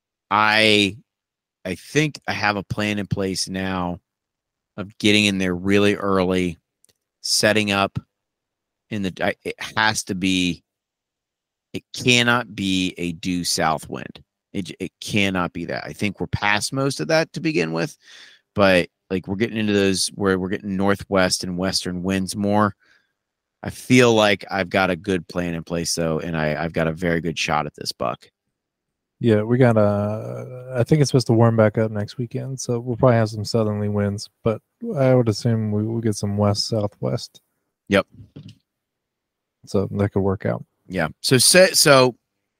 I I think I have a plan in place now of getting in there really early, setting up in the. It has to be. It cannot be a due south wind. It it cannot be that. I think we're past most of that to begin with, but like we're getting into those where we're getting northwest and western winds more. I feel like I've got a good plan in place though, and I, I've got a very good shot at this buck. Yeah, we got a. I think it's supposed to warm back up next weekend, so we'll probably have some southerly winds. But I would assume we will get some west southwest. Yep. So that could work out. Yeah. So so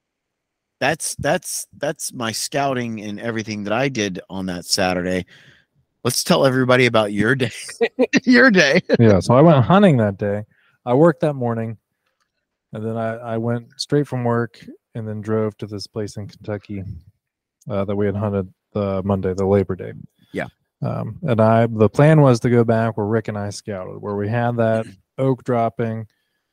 that's that's that's my scouting and everything that I did on that Saturday. Let's tell everybody about your day. Your day. Yeah. So I went hunting that day. I worked that morning, and then I, I went straight from work and then drove to this place in Kentucky uh, that we had hunted the Monday, the Labor Day. Yeah. Um, and I the plan was to go back where Rick and I scouted, where we had that oak dropping,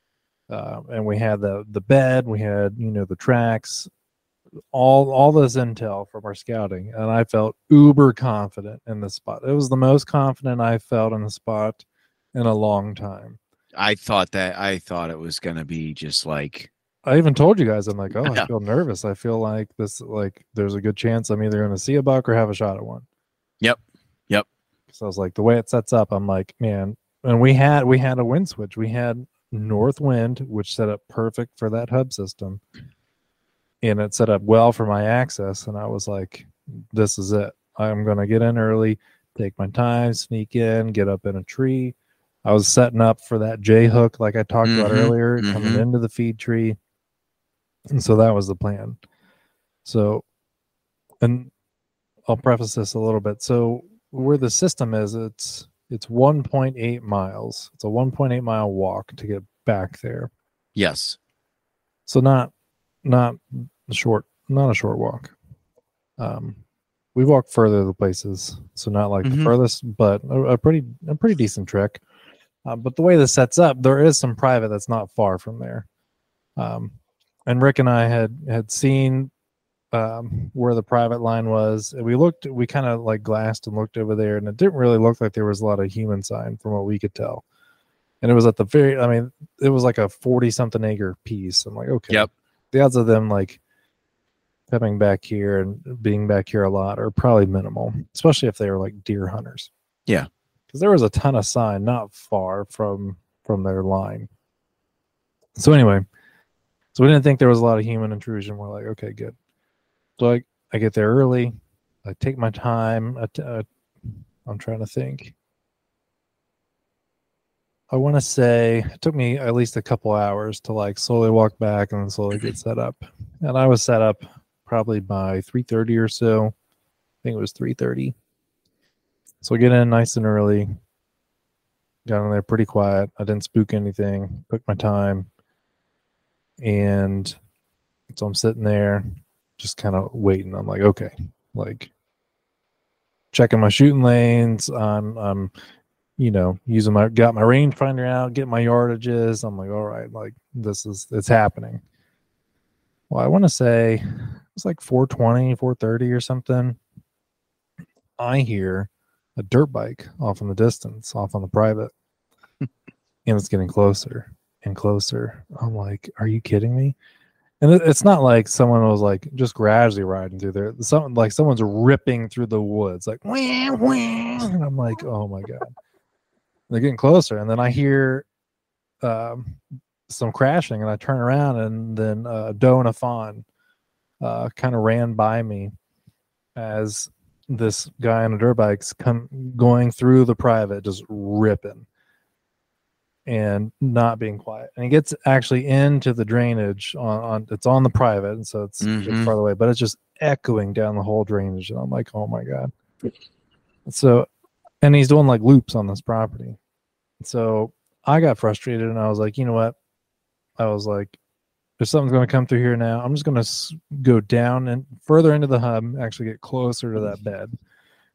uh, and we had the the bed, we had you know the tracks. all all this intel from our scouting, and I felt uber confident in the spot. It was the most confident I felt in the spot in a long time. I thought that I thought it was gonna be just like I even told you guys, I'm like, oh, Yeah. I feel nervous. I feel like this, like there's a good chance I'm either going to see a buck or have a shot at one. Yep. Yep. So I was like, the way it sets up, I'm like, man. And we had we had a wind switch. We had north wind, which set up perfect for that hub system. And it set up well for my access. And I was like, this is it. I'm going to get in early, take my time, sneak in, get up in a tree. I was setting up for that J hook, like I talked Mhm, about earlier, mhm. coming into the feed tree. And so that was the plan. So, and I'll preface this a little bit. So where the system is, it's it's one point eight miles. It's a one point eight mile walk to get back there. yes. So not not a short, not a short walk. Um, we walked further to places, so not like the Mhm. furthest, but a, a pretty a pretty decent trek. Uh, but the way this sets up, there is some private that's not far from there. Um, and Rick and I had had seen um, where the private line was. And we looked, we kind of like glassed and looked over there, and it didn't really look like there was a lot of human sign from what we could tell. And it was at the very, I mean, it was like a forty something acre piece. I'm like, okay, Yep. the odds of them like coming back here and being back here a lot are probably minimal, especially if they were like deer hunters. Yeah. Because there was a ton of sign not far from from their line. So anyway, so we didn't think there was a lot of human intrusion. We're like, okay, good. So I, I get there early. I take my time. I t- uh, I'm trying to think. I want to say it took me at least a couple hours to like slowly walk back and then slowly get set up. And I was set up probably by three thirty or so. I think it was three thirty. So I get in nice and early. Got in there pretty quiet. I didn't spook anything. Took my time. And so I'm sitting there just kind of waiting. I'm like, okay, like checking my shooting lanes. I'm, I'm, you know, using my, got my rangefinder out, getting my yardages. I'm like, all right, like this is, it's happening. Well, I want to say it was like four twenty, four thirty or something. I hear a dirt bike off in the distance, off on the private. And it's getting closer and closer. I'm like, are you kidding me? And it, it's not like someone was like just gradually riding through there. Something like someone's ripping through the woods, like wah, wah. And I'm like, oh my God. They're getting closer. And then I hear um, some crashing, and I turn around, and then uh, doe and a fawn uh, kind of ran by me as this guy on a dirt bike's come going through the private, just ripping and not being quiet. And he gets actually into the drainage on, on it's on the private, and so it's, Mhm. it's farther away, but it's just echoing down the whole drainage. And I'm like, oh my God. So, and he's doing like loops on this property. So I got frustrated, and I was like, you know what? I was like, if something's going to come through here now, I'm just going to s- go down and further into the hub, actually get closer to that bed.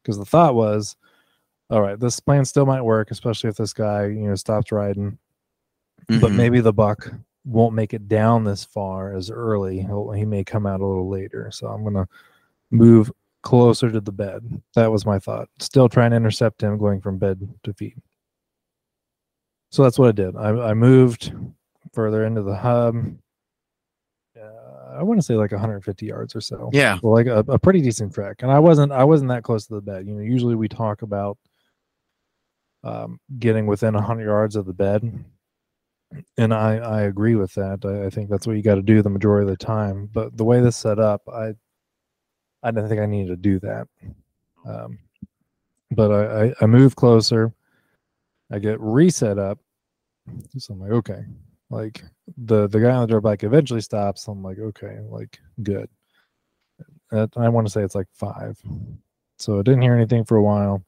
because the thought was, all right, this plan still might work, especially if this guy, you know, stops riding. Mm-hmm. But maybe the buck won't make it down this far as early. He'll, he may come out a little later. So I'm going to move closer to the bed. That was my thought. Still trying to intercept him going from bed to feed. So that's what I did. I, I moved further into the hub. Uh, I want to say like one hundred fifty yards or so. Yeah. Well, like a, a pretty decent trek. And I wasn't I wasn't that close to the bed. You know, usually we talk about um, getting within one hundred yards of the bed. And I, I agree with that. I, I think that's what you got to do the majority of the time. But the way this set up, I I didn't think I needed to do that. Um, but I, I, I moved closer. I get reset up. So I'm like, okay. Like the, the guy on the dirt bike eventually stops. I'm like, okay, like good. And I want to say it's like five. So I didn't hear anything for a while.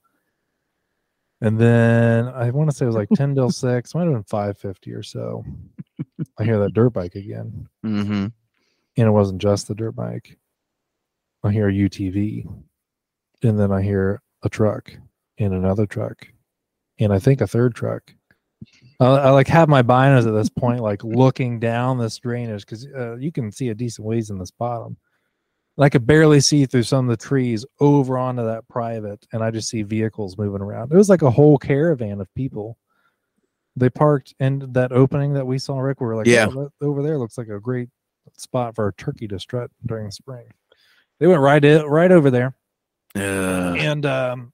And then I want to say it was like ten till six. Might have been five fifty or so. I hear that dirt bike again. Mm-hmm. And it wasn't just the dirt bike. I hear a U T V. And then I hear a truck and another truck. And I think a third truck. I, I like have my binos at this point, like looking down this drainage because uh, you can see a decent ways in this bottom. I could barely see through some of the trees over onto that private, and I just see vehicles moving around. It was like a whole caravan of people. They parked in that opening that we saw, Rick. We were like, yeah, oh, that over there looks like a great spot for a turkey to strut during the spring. They went right in, right over there. Uh. And um,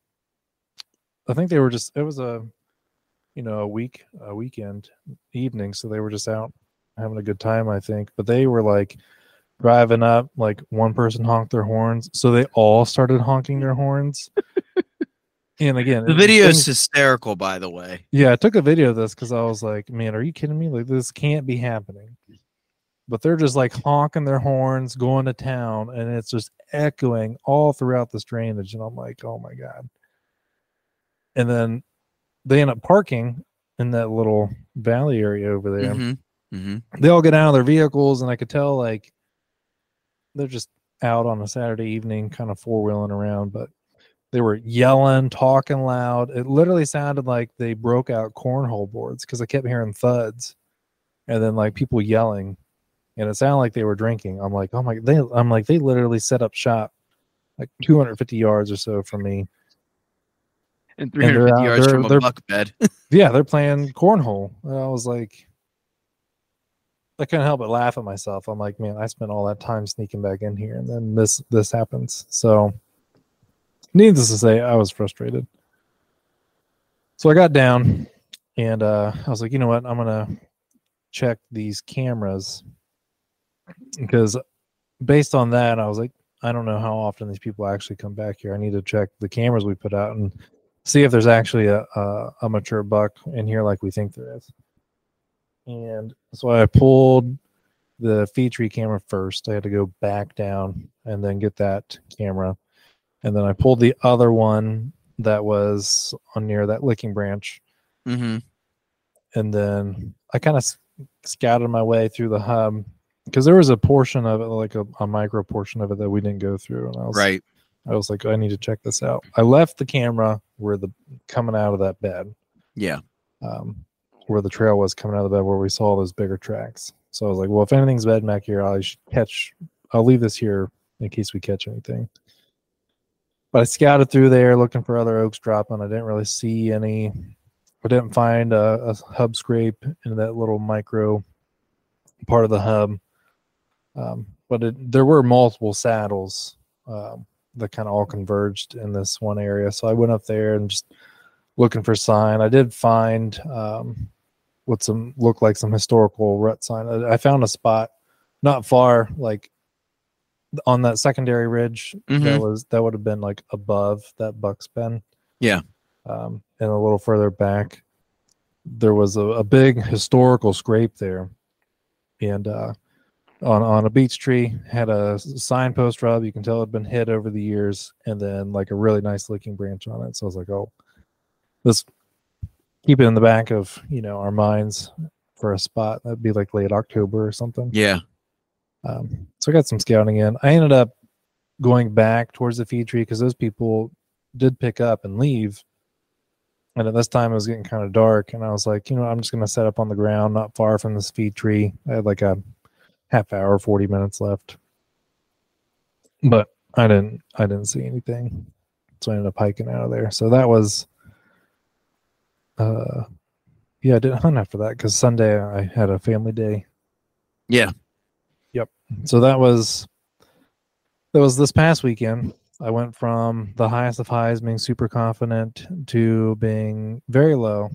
I think they were just, it was a, you know, a week, a weekend evening. So they were just out having a good time, I think. But they were like, driving up, like one person honked their horns, so they all started honking their horns. And again, the video is hysterical, by the way. Yeah, I took a video of this because I was like, man, are you kidding me? Like, this can't be happening. But they're just like honking their horns, going to town, and it's just echoing all throughout this drainage. And I'm like, oh my God. And then they end up parking in that little valley area over there. Mm-hmm. Mm-hmm. They all get out of their vehicles, and I could tell, like, they're just out on a Saturday evening, kind of four-wheeling around, but they were yelling, talking loud. It literally sounded like they broke out cornhole boards because I kept hearing thuds and then like people yelling, and it sounded like they were drinking. I'm like, oh my, they, I'm like, they literally set up shop like two hundred fifty yards or so from me. And three hundred fifty and yards from a buck bed. Yeah, they're playing cornhole. And I was like, I couldn't help but laugh at myself. I'm like, man, I spent all that time sneaking back in here, and then this this happens. So, needless to say, I was frustrated. So I got down, and uh, I was like, you know what? I'm gonna check these cameras because, based on that, I was like, I don't know how often these people actually come back here. I need to check the cameras we put out and see if there's actually a a, a mature buck in here like we think there is. And so I pulled the feed tree camera first. I had to go back down and then get that camera. And then I pulled the other one that was on near that licking branch. Mm-hmm. And then I kind of scouted my way through the hub because there was a portion of it, like a, a micro portion of it that we didn't go through. And I was, right. I was like, I need to check this out. I left the camera where the coming out of that bed. Yeah. Um, where the trail was coming out of the bed where we saw those bigger tracks. So I was like, well, if anything's bed back here, I should catch, I'll leave this here in case we catch anything. But I scouted through there looking for other oaks dropping. I didn't really see any. I didn't find a, a hub scrape in that little micro part of the hub. Um, but it, there were multiple saddles um, that kind of all converged in this one area. So I went up there and just looking for sign. I did find um, what some looked like some historical rut sign. I, I found a spot not far, like on that secondary ridge. Mm-hmm. That was that would have been like above that buck's pen. Yeah, um, and a little further back, there was a, a big historical scrape there, and uh, on on a beech tree had a signpost rub. You can tell it had been hit over the years, and then like a really nice licking branch on it. So I was like, oh. Let's keep it in the back of, you know, our minds for a spot. That'd be like late October or something. Yeah. Um, so I got some scouting in. I ended up going back towards the feed tree because those people did pick up and leave. And at this time, it was getting kind of dark, and I was like, you know, I'm just going to set up on the ground, not far from this feed tree. I had like a half hour, forty minutes left, but I didn't, I didn't see anything, so I ended up hiking out of there. So that was, uh, yeah, I didn't hunt after that because Sunday I had a family day. Yeah. Yep. So that was, that was this past weekend. I went from the highest of highs, being super confident, to being very low,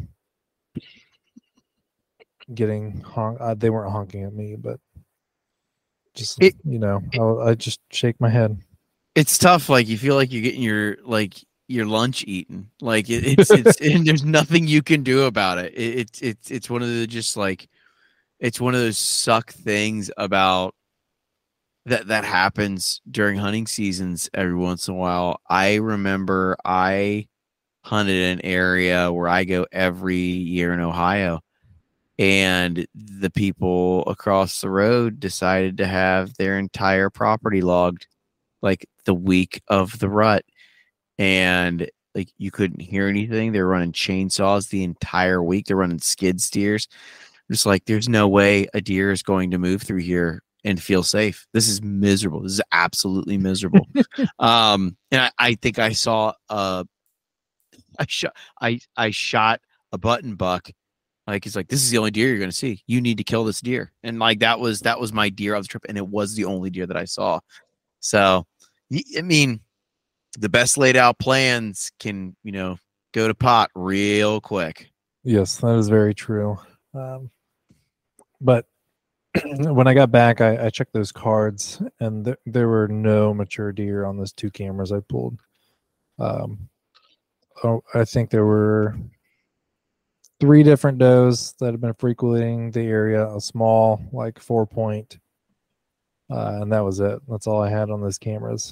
getting honk. Uh, they weren't honking at me, but just it, you know, I, I just shake my head. It's tough. Like you feel like you're getting your like your lunch eaten. Like it, it's it's and there's nothing you can do about it. it. It's it's it's one of the just like it's one of those suck things about. That that happens during hunting seasons every once in a while. I remember I hunted an area where I go every year in Ohio, and the people across the road decided to have their entire property logged like the week of the rut. And like you couldn't hear anything. They're running chainsaws the entire week. They're running skid steers. Just like there's no way a deer is going to move through here and feel safe. This is miserable. This is absolutely miserable. um, and I, I think I saw uh I shot I I shot a button buck. Like it's like this is the only deer you're gonna see. You need to kill this deer. And like that was that was my deer of the trip, and it was the only deer that I saw. So I mean, the best laid out plans can, you know, go to pot real quick. Yes, that is very true. Um, but when I got back, I, I checked those cards, and th- there were no mature deer on those two cameras I pulled. Um, oh, I think there were three different does that have been frequenting the area, a small, like four point, uh, and that was it. That's all I had on those cameras.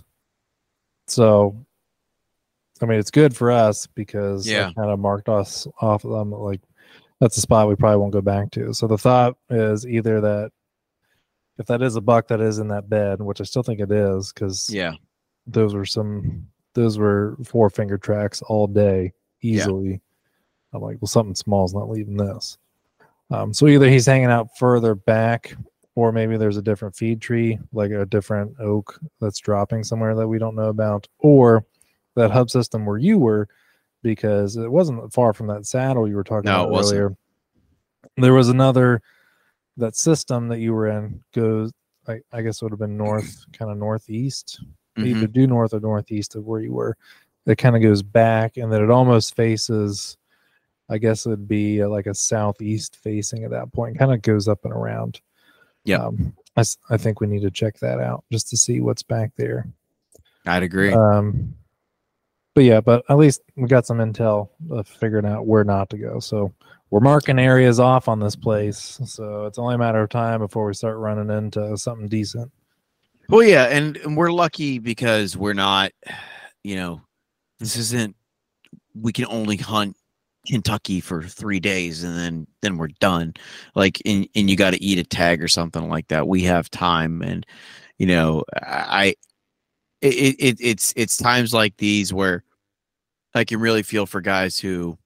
So, I mean, it's good for us because yeah. I kind of marked us off of them like, that's a spot we probably won't go back to. So the thought is either that if that is a buck that is in that bed, which I still think it is, because yeah, those were some those were four finger tracks all day easily. Yeah. I'm like, well, something small is not leaving this. Um, so either he's hanging out further back, or maybe there's a different feed tree, like a different oak that's dropping somewhere that we don't know about, or that hub system where you were. Because it wasn't far from that saddle you were talking no, about it wasn't. earlier. There was another, that system that you were in goes, I, I guess it would have been north, kind of northeast, mm-hmm. either due north or northeast of where you were. It kind of goes back, and then it almost faces, I guess it would be like a southeast facing at that point, kind of goes up and around. Yeah. Um, I, I think we need to check that out just to see what's back there. I'd agree. Um, But yeah, but at least we got some intel of figuring out where not to go. So we're marking areas off on this place. So it's only a matter of time before we start running into something decent. Well, yeah, and, and we're lucky because we're not, you know, this isn't, we can only hunt Kentucky for three days and then then we're done. Like, and, and you got to eat a tag or something like that. We have time, and, you know, I, It, it it's it's times like these where I can really feel for guys who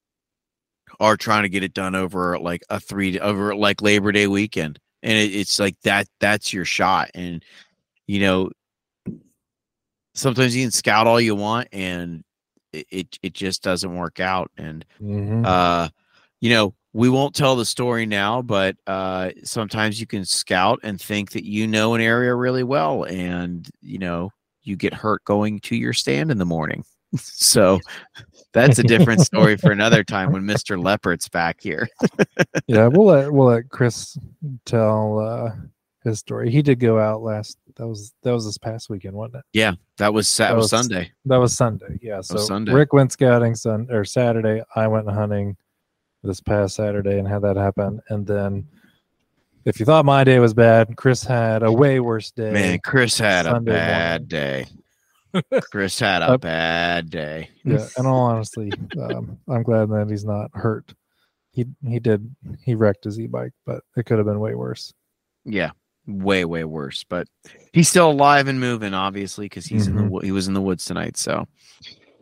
are trying to get it done over like a three over like Labor Day weekend, and it, it's like that that's your shot. And you know, sometimes you can scout all you want, and it it, it just doesn't work out. And mm-hmm. uh, you know, we won't tell the story now, but uh, sometimes you can scout and think that you know an area really well, and you know. You get hurt going to your stand in the morning. So that's a different story for another time when Mister Leopard's back here. Yeah, we'll let we'll let Chris tell uh, his story. He did go out last. That was that was this past weekend, wasn't it? Yeah, that was that, that was Sunday. That was Sunday. Yeah, so Sunday. Rick went scouting sun or Saturday. I went hunting this past Saturday and had that happen, and then. If you thought my day was bad, Chris had a way worse day. Man, Chris had Sunday a bad morning. day. Chris had a uh, bad day. Yeah, and all honestly, um, I'm glad that he's not hurt. He he did he wrecked his e-bike, but it could have been way worse. Yeah, way way worse. But he's still alive and moving, obviously, because he's mm-hmm. in the he was in the woods tonight. So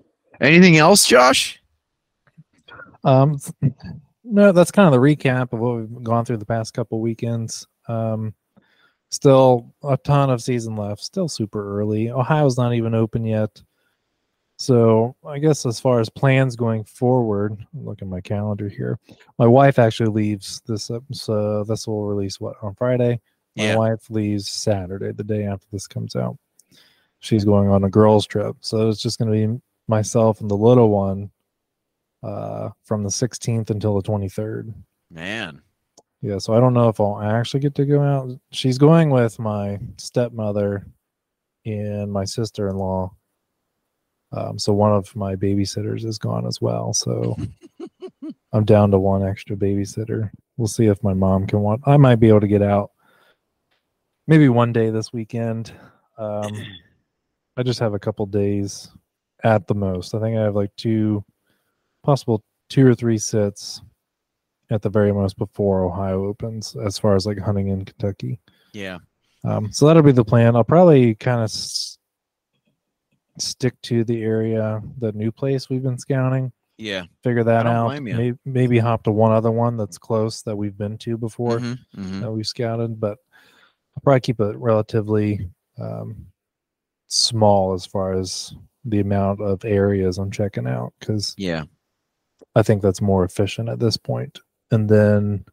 Anything else, Josh? Um, no, that's kind of the recap of what we've gone through the past couple weekends. Um, still a ton of season left. Still super early. Ohio's not even open yet. So I guess as far as plans going forward, look at my calendar here. My wife actually leaves this up, so this will release what on Friday. My Yeah. wife leaves Saturday, the day after this comes out. She's going on a girls' trip, so it's just going to be myself and the little one uh, from the sixteenth until the twenty-third. Man. Yeah, so I don't know if I'll actually get to go out. She's going with my stepmother and my sister-in-law. Um, so one of my babysitters is gone as well. So I'm down to one extra babysitter. We'll see if my mom can want. I might be able to get out maybe one day this weekend. Um, I just have a couple days at the most. I think I have like two, possible two or three sits at the very most before Ohio opens, as far as like hunting in Kentucky. Yeah. Um, so that'll be the plan. I'll probably kind of s- stick to the area, the new place we've been scouting. Yeah. Figure that I don't out. blame you. Maybe, maybe hop to one other one that's close that we've been to before Mhm, mhm. that we've scouted, but I'll probably keep it relatively um, small as far as the amount of areas I'm checking out, because Yeah. I think that's more efficient at this point. And then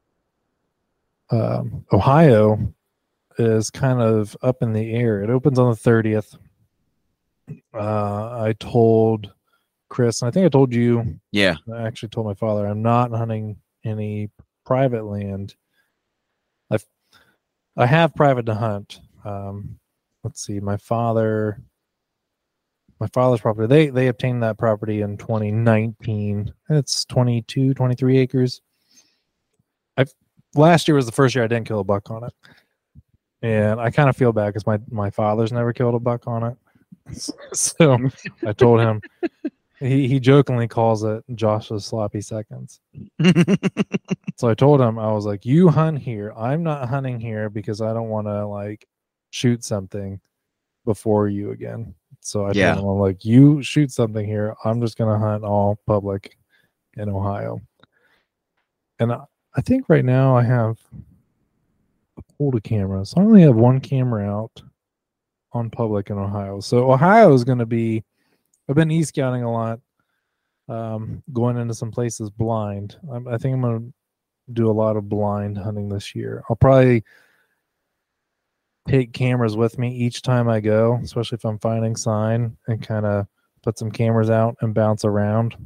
um, Ohio is kind of up in the air. It opens on the thirtieth. Uh, I told Chris, and I think I told you, Yeah. I actually told my father, I'm not hunting any private land. I've, I have private to hunt. Um, let's see, my father, my father's property, they, they obtained that property in twenty nineteen. It's twenty-two, twenty-three acres. I've, last year was the first year I didn't kill a buck on it. And I kind of feel bad because my, my father's never killed a buck on it. So I told him, he, he jokingly calls it Josh's sloppy seconds. So I told him, I was like, you hunt here. I'm not hunting here because I don't want to like shoot something before you again. So I Yeah. told him, I'm like, you shoot something here. I'm just going to hunt all public in Ohio. And I, I think right now I have a pulled a camera. So I only have one camera out on public in Ohio. So Ohio is going to be, I've been e-scouting a lot, um, going into some places blind. I'm, I think I'm going to do a lot of blind hunting this year. I'll probably take cameras with me each time I go, especially if I'm finding sign, and kind of put some cameras out and bounce around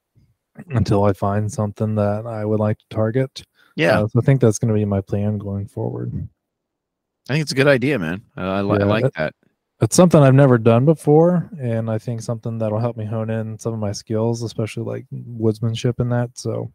until I find something that I would like to target. Yeah. Uh, so I think that's going to be my plan going forward. I think it's a good idea, man. Uh, I, li- I Yeah, like it- that. It's something I've never done before, and I think something that'll help me hone in some of my skills, especially like woodsmanship and that. So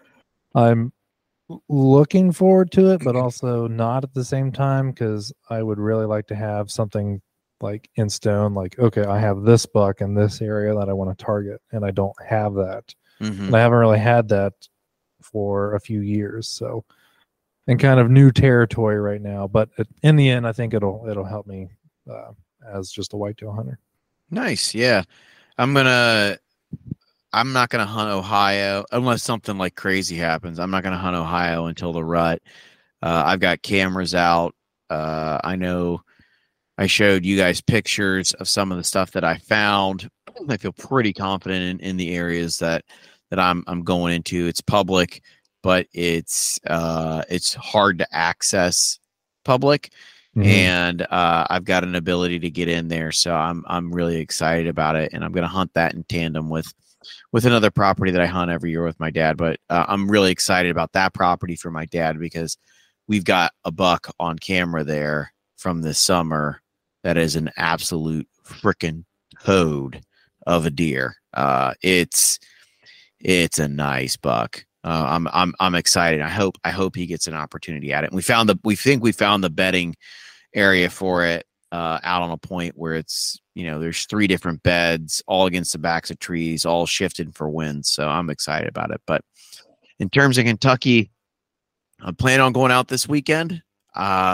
I'm looking forward to it, but also not at the same time, because I would really like to have something like in stone, like, okay, I have this buck in this area that I want to target, and I don't have that. Mhm. And I haven't really had that for a few years. So, and kind of new territory right now, but it, in the end, I think it'll, it'll help me uh, as just a whitetail hunter. Nice. Yeah. I'm going to, I'm not going to hunt Ohio unless something like crazy happens. I'm not going to hunt Ohio until the rut. Uh, I've got cameras out. Uh, I know I showed you guys pictures of some of the stuff that I found. I feel pretty confident in, in the areas that, that I'm, I'm going into. It's public, but it's, uh, it's hard to access public. Mhm. And uh, I've got an ability to get in there, so I'm I'm really excited about it, and I'm going to hunt that in tandem with with another property that I hunt every year with my dad. But uh, I'm really excited about that property for my dad because we've got a buck on camera there from this summer that is an absolute freaking toad of a deer. Uh, it's it's a nice buck. Uh, I'm I'm I'm excited. I hope I hope he gets an opportunity at it. And we found the we think we found the bedding area for it uh, out on a point where it's, you know, there's three different beds all against the backs of trees, all shifted for wind. So I'm excited about it. But in terms of Kentucky, I'm planning on going out this weekend. Uh,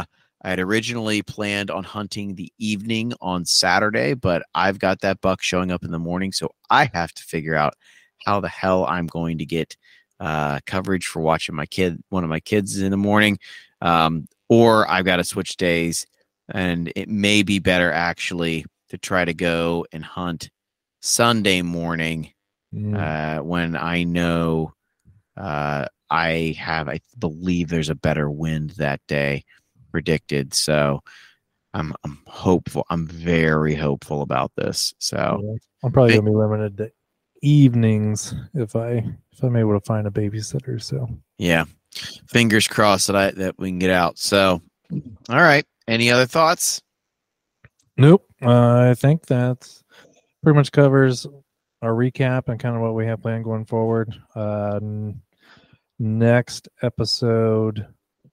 I had originally planned on hunting the evening on Saturday, but I've got that buck showing up in the morning, so I have to figure out how the hell I'm going to get uh, coverage for watching my kid, one of my kids in the morning, um, or I've got to switch days, and it may be better actually to try to go and hunt Sunday morning mm. uh, when I know uh, I have, I believe there's a better wind that day predicted. So I'm, I'm hopeful. I'm very hopeful about this. So yeah, I'm probably going to be limited to evenings if I, if I'm able to find a babysitter. So yeah, fingers crossed that I, that we can get out. So, all right. Any other thoughts? Nope. Uh, I think that's pretty much covers our recap and kind of what we have planned going forward. Uh, n- next episode,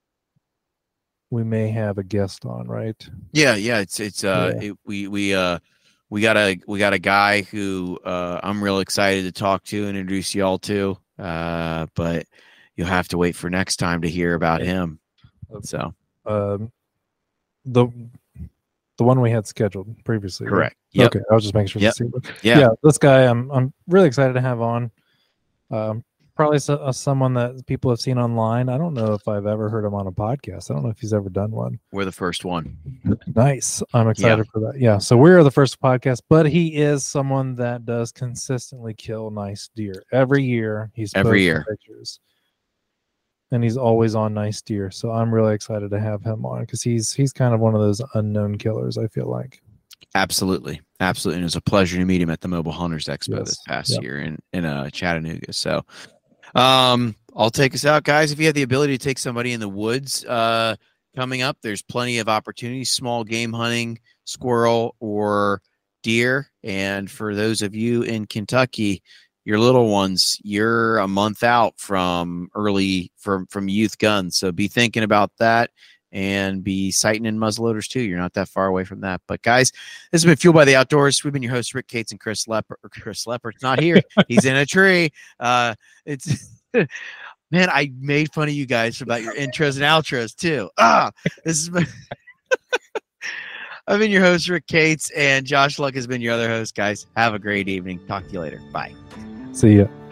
we may have a guest on, right? Yeah, yeah. It's it's uh, yeah. it, we we uh, we got a we got a guy who uh, I'm real excited to talk to and introduce y'all to. Uh, but you'll have to wait for next time to hear about him. So, um, the. The one we had scheduled previously. Correct. Right? Yep. Okay. I was just making sure yep. to see. Yeah. yeah. This guy, I'm I'm really excited to have on. Um, probably so, uh, someone that people have seen online. I don't know if I've ever heard him on a podcast. I don't know if he's ever done one. We're the first one. Nice. I'm excited yeah. for that. Yeah. So we're the first podcast, but he is someone that does consistently kill nice deer every year. He's every year pictures. And he's always on nice deer. So I'm really excited to have him on because he's he's kind of one of those unknown killers, I feel like. Absolutely. Absolutely. And it was a pleasure to meet him at the Mobile Hunters Expo yes. this past yep. year in, in uh, Chattanooga. So um, I'll take us out, guys. If you have the ability to take somebody in the woods uh, coming up, there's plenty of opportunities, small game hunting, squirrel or deer. And for those of you in Kentucky, your little ones, you're a month out from early from from youth guns, so be thinking about that and be sighting in muzzleloaders too. You're not that far away from that. But guys, this has been Fueled by the Outdoors. We've been your hosts, Rick Cates and Chris Leopard. Chris Leopard's not here; he's in a tree. Uh, it's man, I made fun of you guys about your intros and outros too. Ah, this is. My I've been your host, Rick Cates, and Josh Luck has been your other host. Guys, have a great evening. Talk to you later. Bye. See ya.